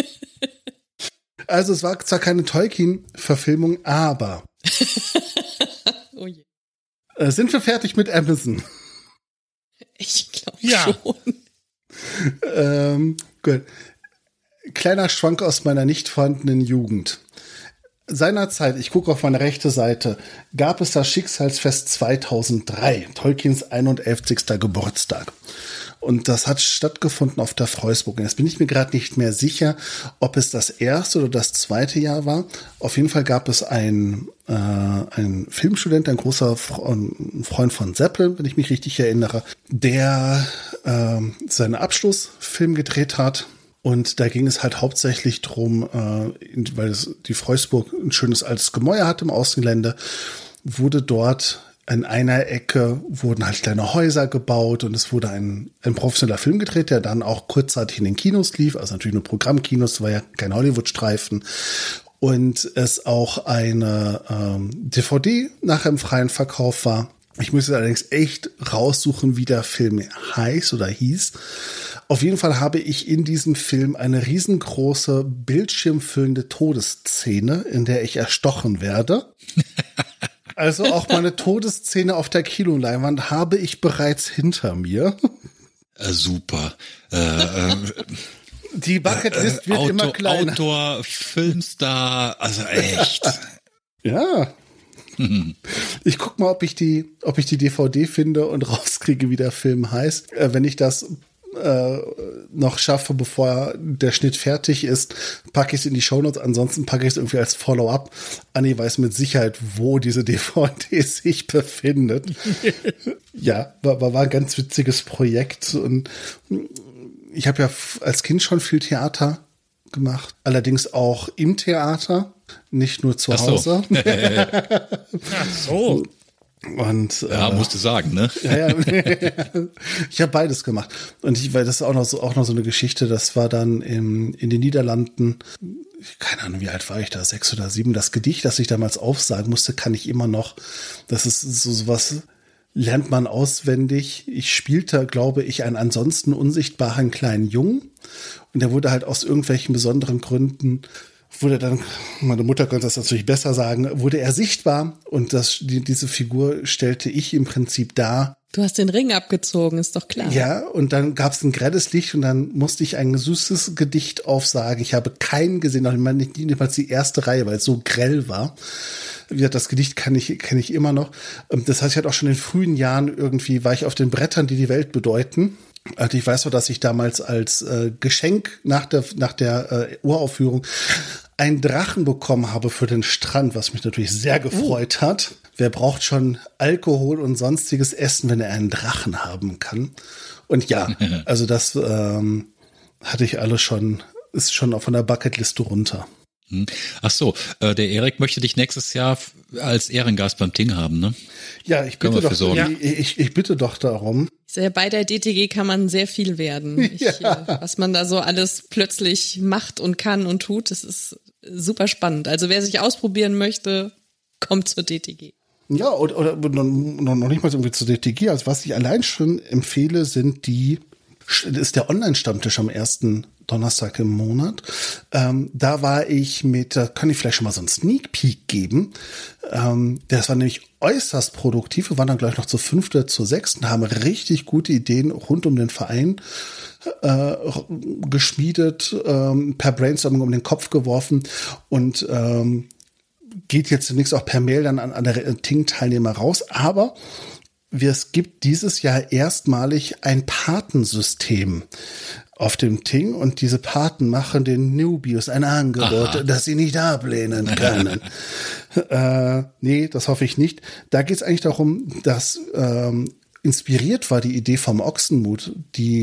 Also es war zwar keine Tolkien-Verfilmung, aber Oh je. Sind wir fertig mit Amazon? Ich glaube schon. Gut. Kleiner Schwank aus meiner nicht vorhandenen Jugend. Seinerzeit, ich gucke auf meine rechte Seite, gab es das Schicksalsfest 2003, Tolkiens 91. Geburtstag. Und das hat stattgefunden auf der Freusburg. Und jetzt bin ich mir gerade nicht mehr sicher, ob es das erste oder das zweite Jahr war. Auf jeden Fall gab es ein Filmstudent, ein großer Freund von Seppel, wenn ich mich richtig erinnere, der seinen Abschlussfilm gedreht hat. Und da ging es halt hauptsächlich drum, weil die Freusburg ein schönes altes Gemäuer hat im Außengelände, wurde dort in einer Ecke wurden halt kleine Häuser gebaut und es wurde ein professioneller Film gedreht, der dann auch kurzzeitig in den Kinos lief, also natürlich nur Programmkinos, war ja kein Hollywood-Streifen. Und es auch eine DVD nachher im freien Verkauf war. Ich müsste allerdings echt raussuchen, wie der Film heißt oder hieß. Auf jeden Fall habe ich in diesem Film eine riesengroße, bildschirmfüllende Todesszene, in der ich erstochen werde. Also auch meine Todesszene auf der Kinoleinwand habe ich bereits hinter mir. Super. Die Bucketlist wird immer kleiner. Outdoor, Filmstar, also echt. Ja. Ich guck mal, ob ich die DVD finde und rauskriege, wie der Film heißt. Wenn ich das noch schaffe, bevor der Schnitt fertig ist, packe ich es in die Shownotes. Ansonsten packe ich es irgendwie als Follow-up. Anni weiß mit Sicherheit, wo diese DVD sich befindet. Ja, war ein ganz witziges Projekt. Und ich habe ja als Kind schon viel Theater gemacht. Allerdings auch im Theater, nicht nur zu Hause. Ach so. Und, ja, musst du sagen, ne? Ja. Ich habe beides gemacht. Und weil das ist auch noch so eine Geschichte, das war dann in den Niederlanden, keine Ahnung, wie alt war ich da, 6 oder 7. Das Gedicht, das ich damals aufsagen musste, kann ich immer noch. Das ist sowas, lernt man auswendig. Ich spielte, glaube ich, einen ansonsten unsichtbaren kleinen Jungen. Und der wurde halt aus irgendwelchen besonderen Gründen meine Mutter könnte das natürlich besser sagen, wurde er sichtbar und diese Figur stellte ich im Prinzip dar. Du hast den Ring abgezogen, ist doch klar. Ja, und dann gab es ein grelles Licht und dann musste ich ein süßes Gedicht aufsagen. Ich habe keinen gesehen, noch nicht die erste Reihe, weil es so grell war. Wie gesagt, das Gedicht kenne ich immer noch. Das heißt, ich hatte auch schon in frühen Jahren irgendwie, war ich auf den Brettern, die die Welt bedeuten. Also ich weiß noch, dass ich damals als Geschenk nach der Uraufführung einen Drachen bekommen habe für den Strand, was mich natürlich sehr gefreut hat. Wer braucht schon Alkohol und sonstiges Essen, wenn er einen Drachen haben kann? Und ja, also das hatte ich alles schon, ist schon von der Bucketliste runter. Ach so, der Erik möchte dich nächstes Jahr als Ehrengast beim Ting haben, ne? Ja, ich bitte doch darum. Bei der DTG kann man sehr viel werden. Was man da so alles plötzlich macht und kann und tut, das ist super spannend. Also wer sich ausprobieren möchte, kommt zur DTG. Ja, oder noch nicht mal irgendwie zur DTG. Also was ich allein schon empfehle, ist der Online-Stammtisch am ersten Donnerstag im Monat. Da war ich da kann ich vielleicht schon mal so einen Sneak Peek geben. Das war nämlich äußerst produktiv. Wir waren dann gleich noch zu 5. oder zu 6. und haben richtig gute Ideen rund um den Verein geschmiedet, per Brainstorming um den Kopf geworfen und geht jetzt demnächst auch per Mail dann an der Ting-Teilnehmer raus. Aber es gibt dieses Jahr erstmalig ein Patensystem auf dem Ting und diese Paten machen den Newbies ein Angebot, das sie nicht ablehnen können. Nee, das hoffe ich nicht. Da geht es eigentlich darum, dass inspiriert war die Idee vom Ochsenmut,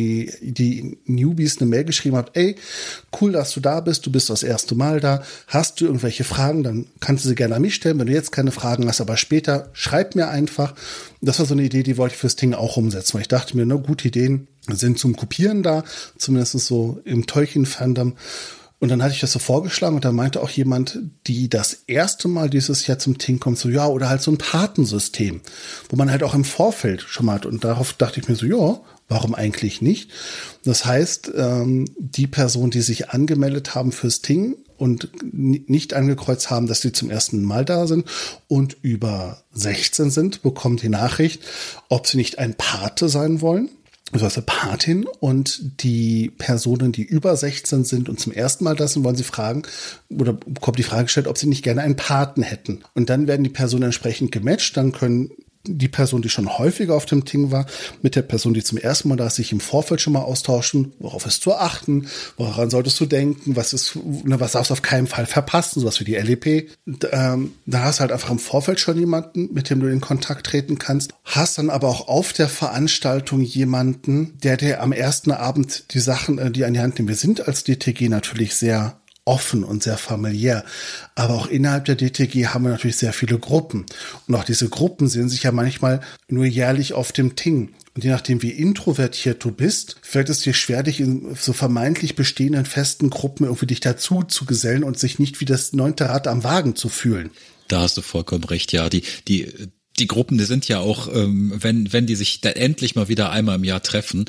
die Newbies eine Mail geschrieben hat, ey, cool, dass du da bist, du bist das erste Mal da, hast du irgendwelche Fragen, dann kannst du sie gerne an mich stellen, wenn du jetzt keine Fragen hast, aber später, schreib mir einfach. Das war so eine Idee, die wollte ich fürs Ding auch umsetzen, weil ich dachte mir, gute Ideen sind zum Kopieren da, zumindest so im Tolkien-Fandom. Und dann hatte ich das so vorgeschlagen und da meinte auch jemand, die das erste Mal dieses Jahr zum Ting kommt, so ja, oder halt so ein Patensystem, wo man halt auch im Vorfeld schon mal hat. Und darauf dachte ich mir so, ja, warum eigentlich nicht? Das heißt, die Personen, die sich angemeldet haben fürs Ting und nicht angekreuzt haben, dass sie zum ersten Mal da sind und über 16 sind, bekommen die Nachricht, ob sie nicht ein Pate sein wollen. Also Patin, und die Personen, die über 16 sind und zum ersten Mal da sind, wollen sie fragen oder bekommt die Frage gestellt, ob sie nicht gerne einen Paten hätten. Und dann werden die Personen entsprechend gematcht, dann können die Person, die schon häufiger auf dem Ting war, mit der Person, die zum ersten Mal da ist, sich im Vorfeld schon mal austauschen, worauf ist zu achten, woran solltest du denken, was darfst du auf keinen Fall verpassen, sowas wie die LEP. Da hast du halt einfach im Vorfeld schon jemanden, mit dem du in Kontakt treten kannst, hast dann aber auch auf der Veranstaltung jemanden, der dir am ersten Abend die Sachen, die an die Hand nimmt. Wir sind als DTG natürlich sehr offen und sehr familiär. Aber auch innerhalb der DTG haben wir natürlich sehr viele Gruppen. Und auch diese Gruppen sehen sich ja manchmal nur jährlich auf dem Ting. Und je nachdem, wie introvertiert du bist, fällt es dir schwer, dich in so vermeintlich bestehenden festen Gruppen irgendwie dich dazu zu gesellen und sich nicht wie das 9. Rad am Wagen zu fühlen. Da hast du vollkommen recht, ja. Die Gruppen, die sind ja auch, wenn die sich dann endlich mal wieder einmal im Jahr treffen,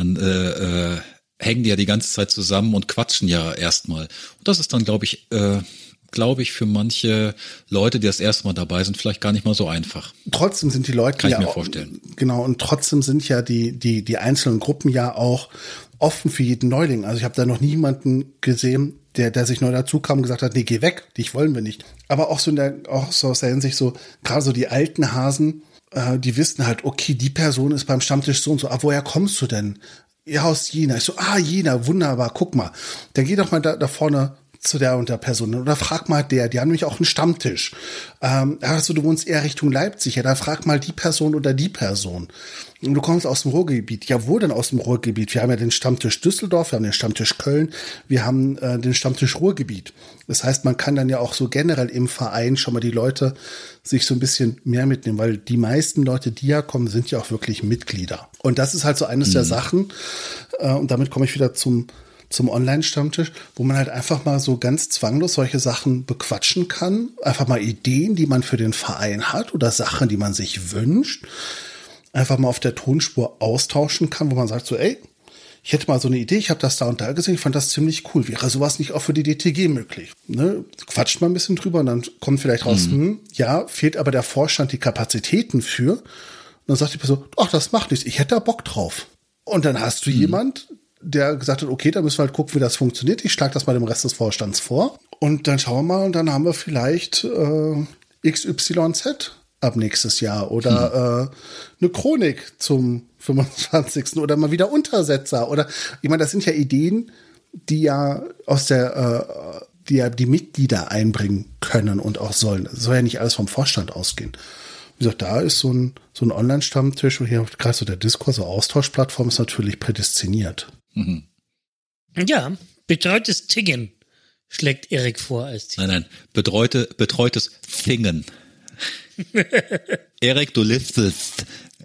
dann hängen die ja die ganze Zeit zusammen und quatschen ja erstmal. Und das ist dann, glaube ich, für manche Leute, die das erste Mal dabei sind, vielleicht gar nicht mal so einfach. Trotzdem sind die Leute kann ich mir vorstellen. Genau, und trotzdem sind ja die einzelnen Gruppen ja auch offen für jeden Neuling. Also ich habe da noch niemanden gesehen, der sich neu dazu kam und gesagt hat, nee, geh weg, dich wollen wir nicht. Aber auch so aus der Hinsicht so, gerade so die alten Hasen, die wissen halt, okay, die Person ist beim Stammtisch so und so. Ah, woher kommst du denn? Ja, aus Jena. Ich so, Jena, wunderbar, guck mal. Dann geh doch mal da vorne zu der und der Person oder frag mal die haben nämlich auch einen Stammtisch. Also du wohnst eher Richtung Leipzig, ja, dann frag mal die Person oder die Person. Und du kommst aus dem Ruhrgebiet. Ja, wo denn aus dem Ruhrgebiet? Wir haben ja den Stammtisch Düsseldorf, wir haben den Stammtisch Köln, wir haben den Stammtisch Ruhrgebiet. Das heißt, man kann dann ja auch so generell im Verein schon mal die Leute sich so ein bisschen mehr mitnehmen, weil die meisten Leute, die ja kommen, sind ja auch wirklich Mitglieder. Und das ist halt so eines der Sachen, und damit komme ich wieder zum Online-Stammtisch, wo man halt einfach mal so ganz zwanglos solche Sachen bequatschen kann. Einfach mal Ideen, die man für den Verein hat oder Sachen, die man sich wünscht. Einfach mal auf der Tonspur austauschen kann, wo man sagt so, ey, ich hätte mal so eine Idee, ich habe das da und da gesehen, ich fand das ziemlich cool. Wäre sowas nicht auch für die DTG möglich? Ne? Quatscht mal ein bisschen drüber und dann kommt vielleicht raus, ja, fehlt aber der Vorstand die Kapazitäten für. Und dann sagt die Person, ach, das macht nichts, ich hätte da Bock drauf. Und dann hast du jemand, der gesagt hat, okay, da müssen wir halt gucken, wie das funktioniert. Ich schlage das mal dem Rest des Vorstands vor. Und dann schauen wir mal, und dann haben wir vielleicht XYZ ab nächstes Jahr oder eine Chronik zum 25. oder mal wieder Untersetzer. Oder ich meine, das sind ja Ideen, die ja aus der die Mitglieder einbringen können und auch sollen. Das soll ja nicht alles vom Vorstand ausgehen. Wie gesagt, da ist so ein Online-Stammtisch und hier gerade so der Discord, so Austauschplattform ist natürlich prädestiniert. Mhm. Ja, betreutes Tiggen schlägt Erik vor als Titel. Nein, betreutes Thingen. Erik, du listest.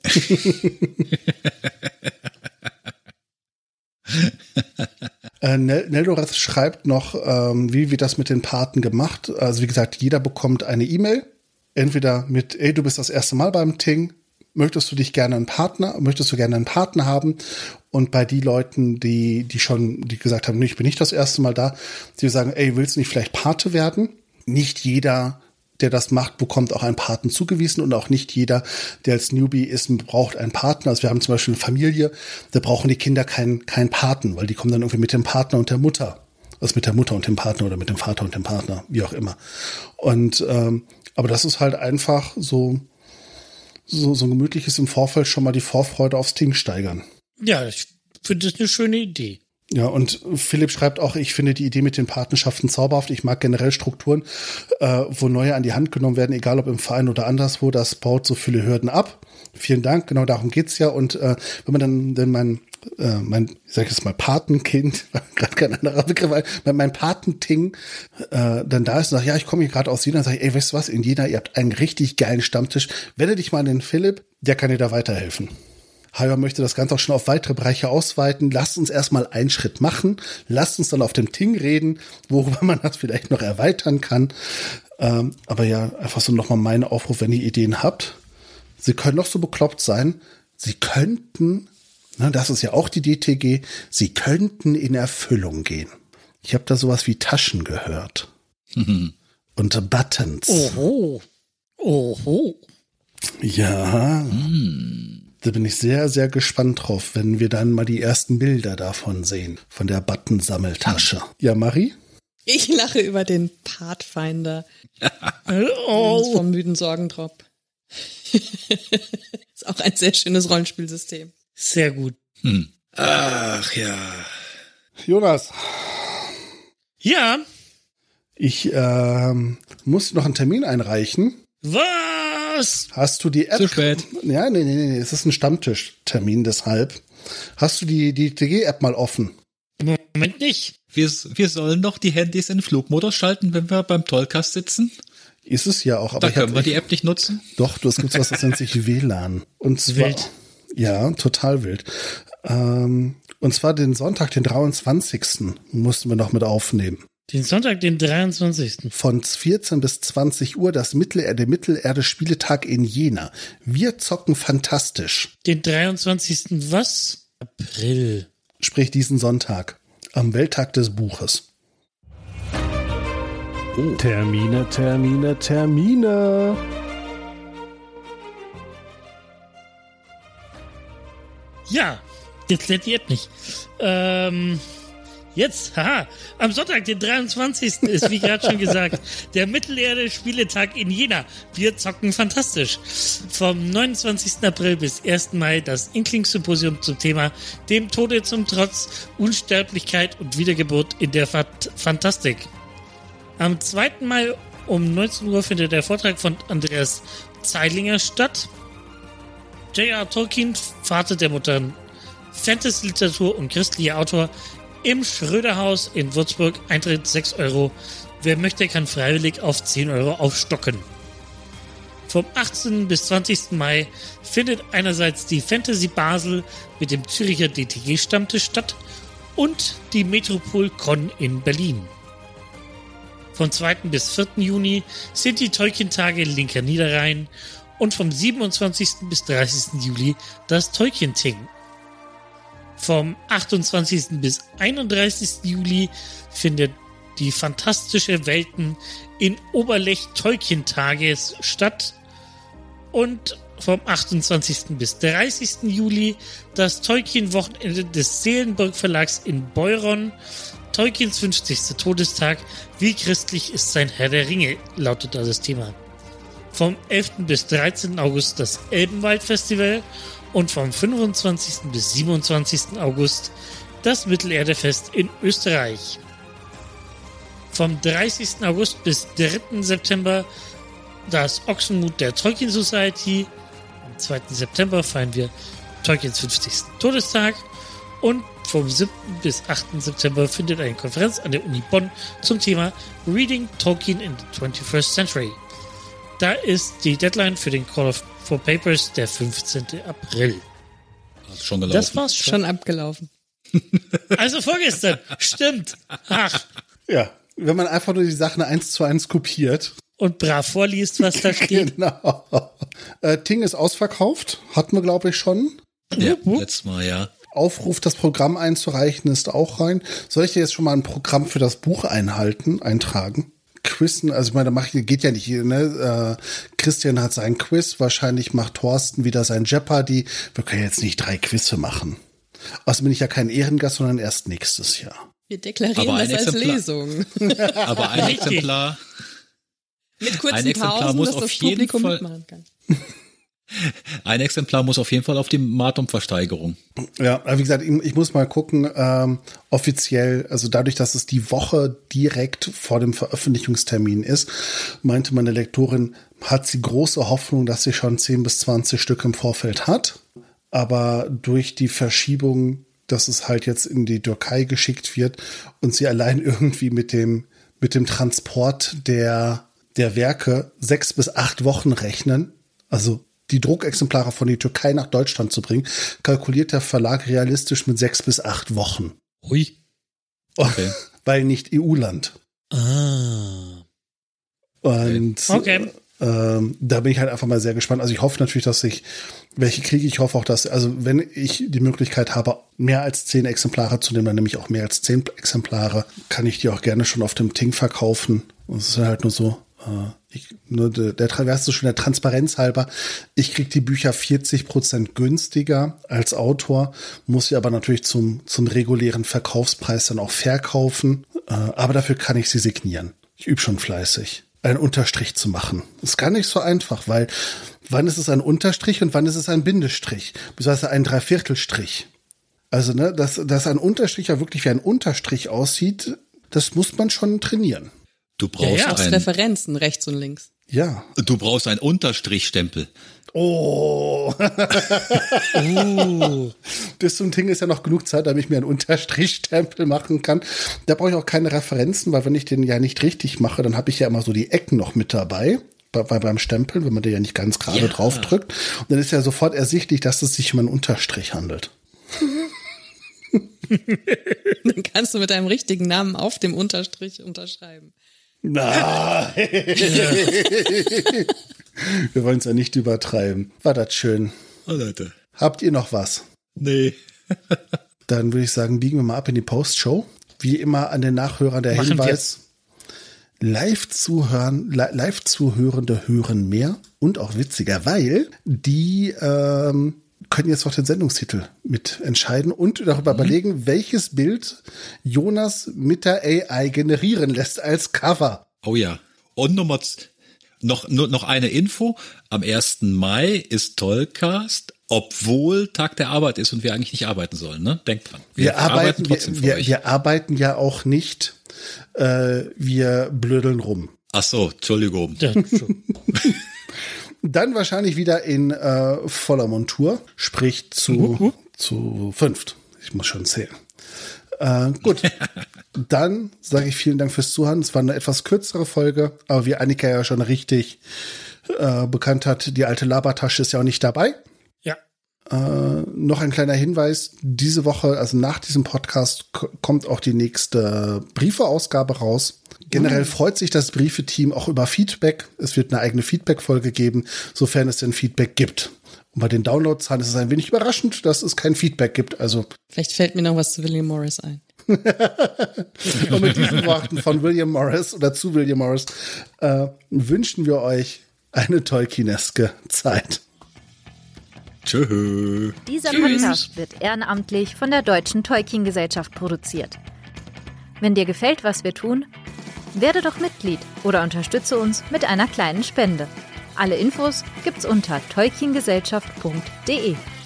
Neldorath schreibt noch, wie wir das mit den Paten gemacht. Also wie gesagt, jeder bekommt eine E-Mail. Entweder mit, ey, du bist das erste Mal beim Ting, möchtest du gerne einen Partner haben? Und bei die Leuten, die gesagt haben, nee, ich bin nicht das erste Mal da, die sagen, ey, willst du nicht vielleicht Pate werden? Nicht jeder, der das macht, bekommt auch einen Paten zugewiesen und auch nicht jeder, der als Newbie ist, braucht einen Partner. Also wir haben zum Beispiel eine Familie, da brauchen die Kinder keinen Paten, weil die kommen dann irgendwie mit dem Partner und der Mutter. Also mit der Mutter und dem Partner oder mit dem Vater und dem Partner, wie auch immer. Und aber das ist halt einfach so ein gemütliches im Vorfeld schon mal die Vorfreude aufs Ting steigern. Ja, ich finde das eine schöne Idee. Ja, und Philipp schreibt auch, ich finde die Idee mit den Patenschaften zauberhaft. Ich mag generell Strukturen, wo neue an die Hand genommen werden, egal ob im Verein oder anderswo. Das baut so viele Hürden ab. Vielen Dank, genau darum geht's ja. Und wenn man dann mein sag ich jetzt mal, Patenkind, gerade kein anderer Begriff, weil mein Patenting dann da ist und sagt, ja, ich komme hier gerade aus Jena, dann sage ich, ey, weißt du was, in Jena, ihr habt einen richtig geilen Stammtisch. Wende dich mal an den Philipp, der kann dir da weiterhelfen. Hajo möchte das Ganze auch schon auf weitere Bereiche ausweiten. Lasst uns erstmal einen Schritt machen. Lasst uns dann auf dem Ting reden, worüber man das vielleicht noch erweitern kann. Aber ja, einfach so nochmal mein Aufruf, wenn ihr Ideen habt. Sie können doch so bekloppt sein. Sie könnten, das ist ja auch die DTG, sie könnten in Erfüllung gehen. Ich habe da sowas wie Taschen gehört. Und Buttons. Oho. Ja. Da bin ich sehr, sehr gespannt drauf, wenn wir dann mal die ersten Bilder davon sehen. Von der Button-Sammeltasche. Ja, Marie? Ich lache über den Pathfinder. Vom müden Sorgentrop. Ist auch ein sehr schönes Rollenspielsystem. Sehr gut. Ach ja. Jonas. Ja. Ich muss noch einen Termin einreichen. Was? Hast du die App? Zu spät. Ja, nee. Es ist ein Stammtischtermin, deshalb. Hast du die DTG-App mal offen? Moment nicht. Wir sollen doch die Handys in Flugmodus schalten, wenn wir beim Tollcast sitzen. Ist es ja auch. Aber da können wir die App nicht nutzen. Doch, es gibt was, das nennt sich WLAN. Und zwar, wild. Ja, total wild. Und zwar den Sonntag, den 23. mussten wir noch mit aufnehmen. Den Sonntag, den 23. Von 14 bis 20 Uhr der Mittelerde-Spieletag in Jena. Wir zocken fantastisch. Den 23. was? April. Sprich diesen Sonntag. Am Welttag des Buches. Oh. Termine. Ja, jetzt lädt die App nicht. Jetzt, am Sonntag, den 23. ist, wie gerade schon gesagt, der Mittelerde-Spieletag in Jena. Wir zocken fantastisch. Vom 29. April bis 1. Mai das Inklings-Symposium zum Thema dem Tode zum Trotz, Unsterblichkeit und Wiedergeburt in der Fantastik. Am 2. Mai um 19 Uhr findet der Vortrag von Andreas Zeilinger statt. J.R. Tolkien, Vater der modernen Fantasy-Literatur und christlicher Autor, im Schröderhaus in Würzburg. Eintritt 6 Euro. Wer möchte, kann freiwillig auf 10 Euro aufstocken. Vom 18. bis 20. Mai findet einerseits die Fantasy Basel mit dem Züricher DTG-Stammtisch statt und die Metropol-Con in Berlin. Vom 2. bis 4. Juni sind die Tolkien-Tage Linker Niederrhein und vom 27. bis 30. Juli das Tolkien-Ting. Vom 28. bis 31. Juli findet die Fantastische Welten in Oberlech Tolkien-Tages statt und vom 28. bis 30. Juli das Tolkien-Wochenende des Seelenburg Verlags in Beuron. Tolkiens 50. Todestag. Wie christlich ist sein Herr der Ringe, lautet da das Thema. Vom 11. bis 13. August das Elbenwald-Festival und vom 25. bis 27. August das Mittelerdefest in Österreich. Vom 30. August bis 3. September das Ochsenmut der Tolkien Society. Am 2. September feiern wir Tolkiens 50. Todestag. Und vom 7. bis 8. September findet eine Konferenz an der Uni Bonn zum Thema Reading Tolkien in the 21st Century. Da ist die Deadline für den Call for Papers der 15. April. Schon gelaufen. Das war's Schon abgelaufen. Also vorgestern. Stimmt. Ach. Ja, wenn man einfach nur die Sachen 1:1 kopiert. Und brav vorliest, was da steht. Genau. Ting ist ausverkauft. Hatten wir, glaube ich, schon. Ja, letztes Mal, ja. Aufruf, das Programm einzureichen, ist auch rein. Soll ich dir jetzt schon mal ein Programm für das Buch eintragen? Quizzen, also ich meine, geht ja nicht, ne? Christian hat sein Quiz, wahrscheinlich macht Thorsten wieder sein Jeopardy. Wir können jetzt nicht 3 Quizze machen. Außerdem bin ich ja kein Ehrengast, sondern erst nächstes Jahr. Wir deklarieren das als Lesung. Aber ein Exemplar. Mit kurzen Pausen, dass das Publikum mitmachen kann. Ein Exemplar muss auf jeden Fall auf die Martum-Versteigerung. Ja, aber wie gesagt, ich muss mal gucken, offiziell, also dadurch, dass es die Woche direkt vor dem Veröffentlichungstermin ist, meinte meine Lektorin, hat sie große Hoffnung, dass sie schon 10 bis 20 Stück im Vorfeld hat. Aber durch die Verschiebung, dass es halt jetzt in die Türkei geschickt wird und sie allein irgendwie mit dem Transport der Werke 6 bis 8 Wochen rechnen, also die Druckexemplare von der Türkei nach Deutschland zu bringen, kalkuliert der Verlag realistisch mit 6 bis 8 Wochen. Ui. Okay. Weil nicht EU-Land. Ah. Und okay. Da bin ich halt einfach mal sehr gespannt. Also ich hoffe natürlich, dass ich welche kriege. Ich hoffe auch, dass, also wenn ich die Möglichkeit habe, mehr als 10 Exemplare zu nehmen, dann nehme ich auch mehr als 10 Exemplare, kann ich die auch gerne schon auf dem Ting verkaufen. Und es ist halt nur so, der Transparenz halber, ich kriege die Bücher 40% günstiger als Autor, muss sie aber natürlich zum regulären Verkaufspreis dann auch verkaufen. Aber dafür kann ich sie signieren. Ich übe schon fleißig, einen Unterstrich zu machen. Das ist gar nicht so einfach, weil wann ist es ein Unterstrich und wann ist es ein Bindestrich? Beziehungsweise ein Dreiviertelstrich. Also, dass ein Unterstrich ja wirklich wie ein Unterstrich aussieht, das muss man schon trainieren. Du brauchst Referenzen rechts und links. Ja. Du brauchst einen Unterstrichstempel. Oh. Bis zum Ding ist ja noch genug Zeit, damit ich mir einen Unterstrichstempel machen kann. Da brauche ich auch keine Referenzen, weil wenn ich den ja nicht richtig mache, dann habe ich ja immer so die Ecken noch mit dabei. Beim Stempeln, wenn man den ja nicht ganz gerade drauf drückt. Und dann ist ja sofort ersichtlich, dass es sich um einen Unterstrich handelt. Dann kannst du mit deinem richtigen Namen auf dem Unterstrich unterschreiben. Nein. Wir wollen es ja nicht übertreiben. War das schön. Oh, Leute. Habt ihr noch was? Nee. Dann würde ich sagen, biegen wir mal ab in die Postshow. Wie immer an den Nachhörern der Hinweis. Live-Zuhörende hören mehr und auch witziger, weil die können jetzt noch den Sendungstitel mit entscheiden und darüber überlegen, welches Bild Jonas mit der AI generieren lässt als Cover. Oh ja. Und noch eine Info. Am 1. Mai ist Tollcast, obwohl Tag der Arbeit ist und wir eigentlich nicht arbeiten sollen. Ne? Denkt dran. Wir arbeiten trotzdem für euch. Wir arbeiten ja auch nicht. Wir blödeln rum. Ach so, Entschuldigung. Dann wahrscheinlich wieder in voller Montur, sprich zu 5. Ich muss schon zählen. Gut, dann sage ich vielen Dank fürs Zuhören. Es war eine etwas kürzere Folge, aber wie Annika ja schon richtig bekannt hat, die alte Labertasche ist ja auch nicht dabei. Ja. Noch ein kleiner Hinweis, diese Woche, also nach diesem Podcast, kommt auch die nächste Briefe-Ausgabe raus. Generell freut sich das Briefeteam auch über Feedback. Es wird eine eigene Feedback-Folge geben, sofern es denn Feedback gibt. Und bei den Downloadzahlen ist es ein wenig überraschend, dass es kein Feedback gibt. Also vielleicht fällt mir noch was zu William Morris ein. Und mit diesen Worten von William Morris oder zu William Morris wünschen wir euch eine tolkieneske Zeit. Tschö. Dieser Podcast wird ehrenamtlich von der Deutschen Tolkien-Gesellschaft produziert. Wenn dir gefällt, was wir tun, werde doch Mitglied oder unterstütze uns mit einer kleinen Spende. Alle Infos gibt's unter tolkiengesellschaft.de.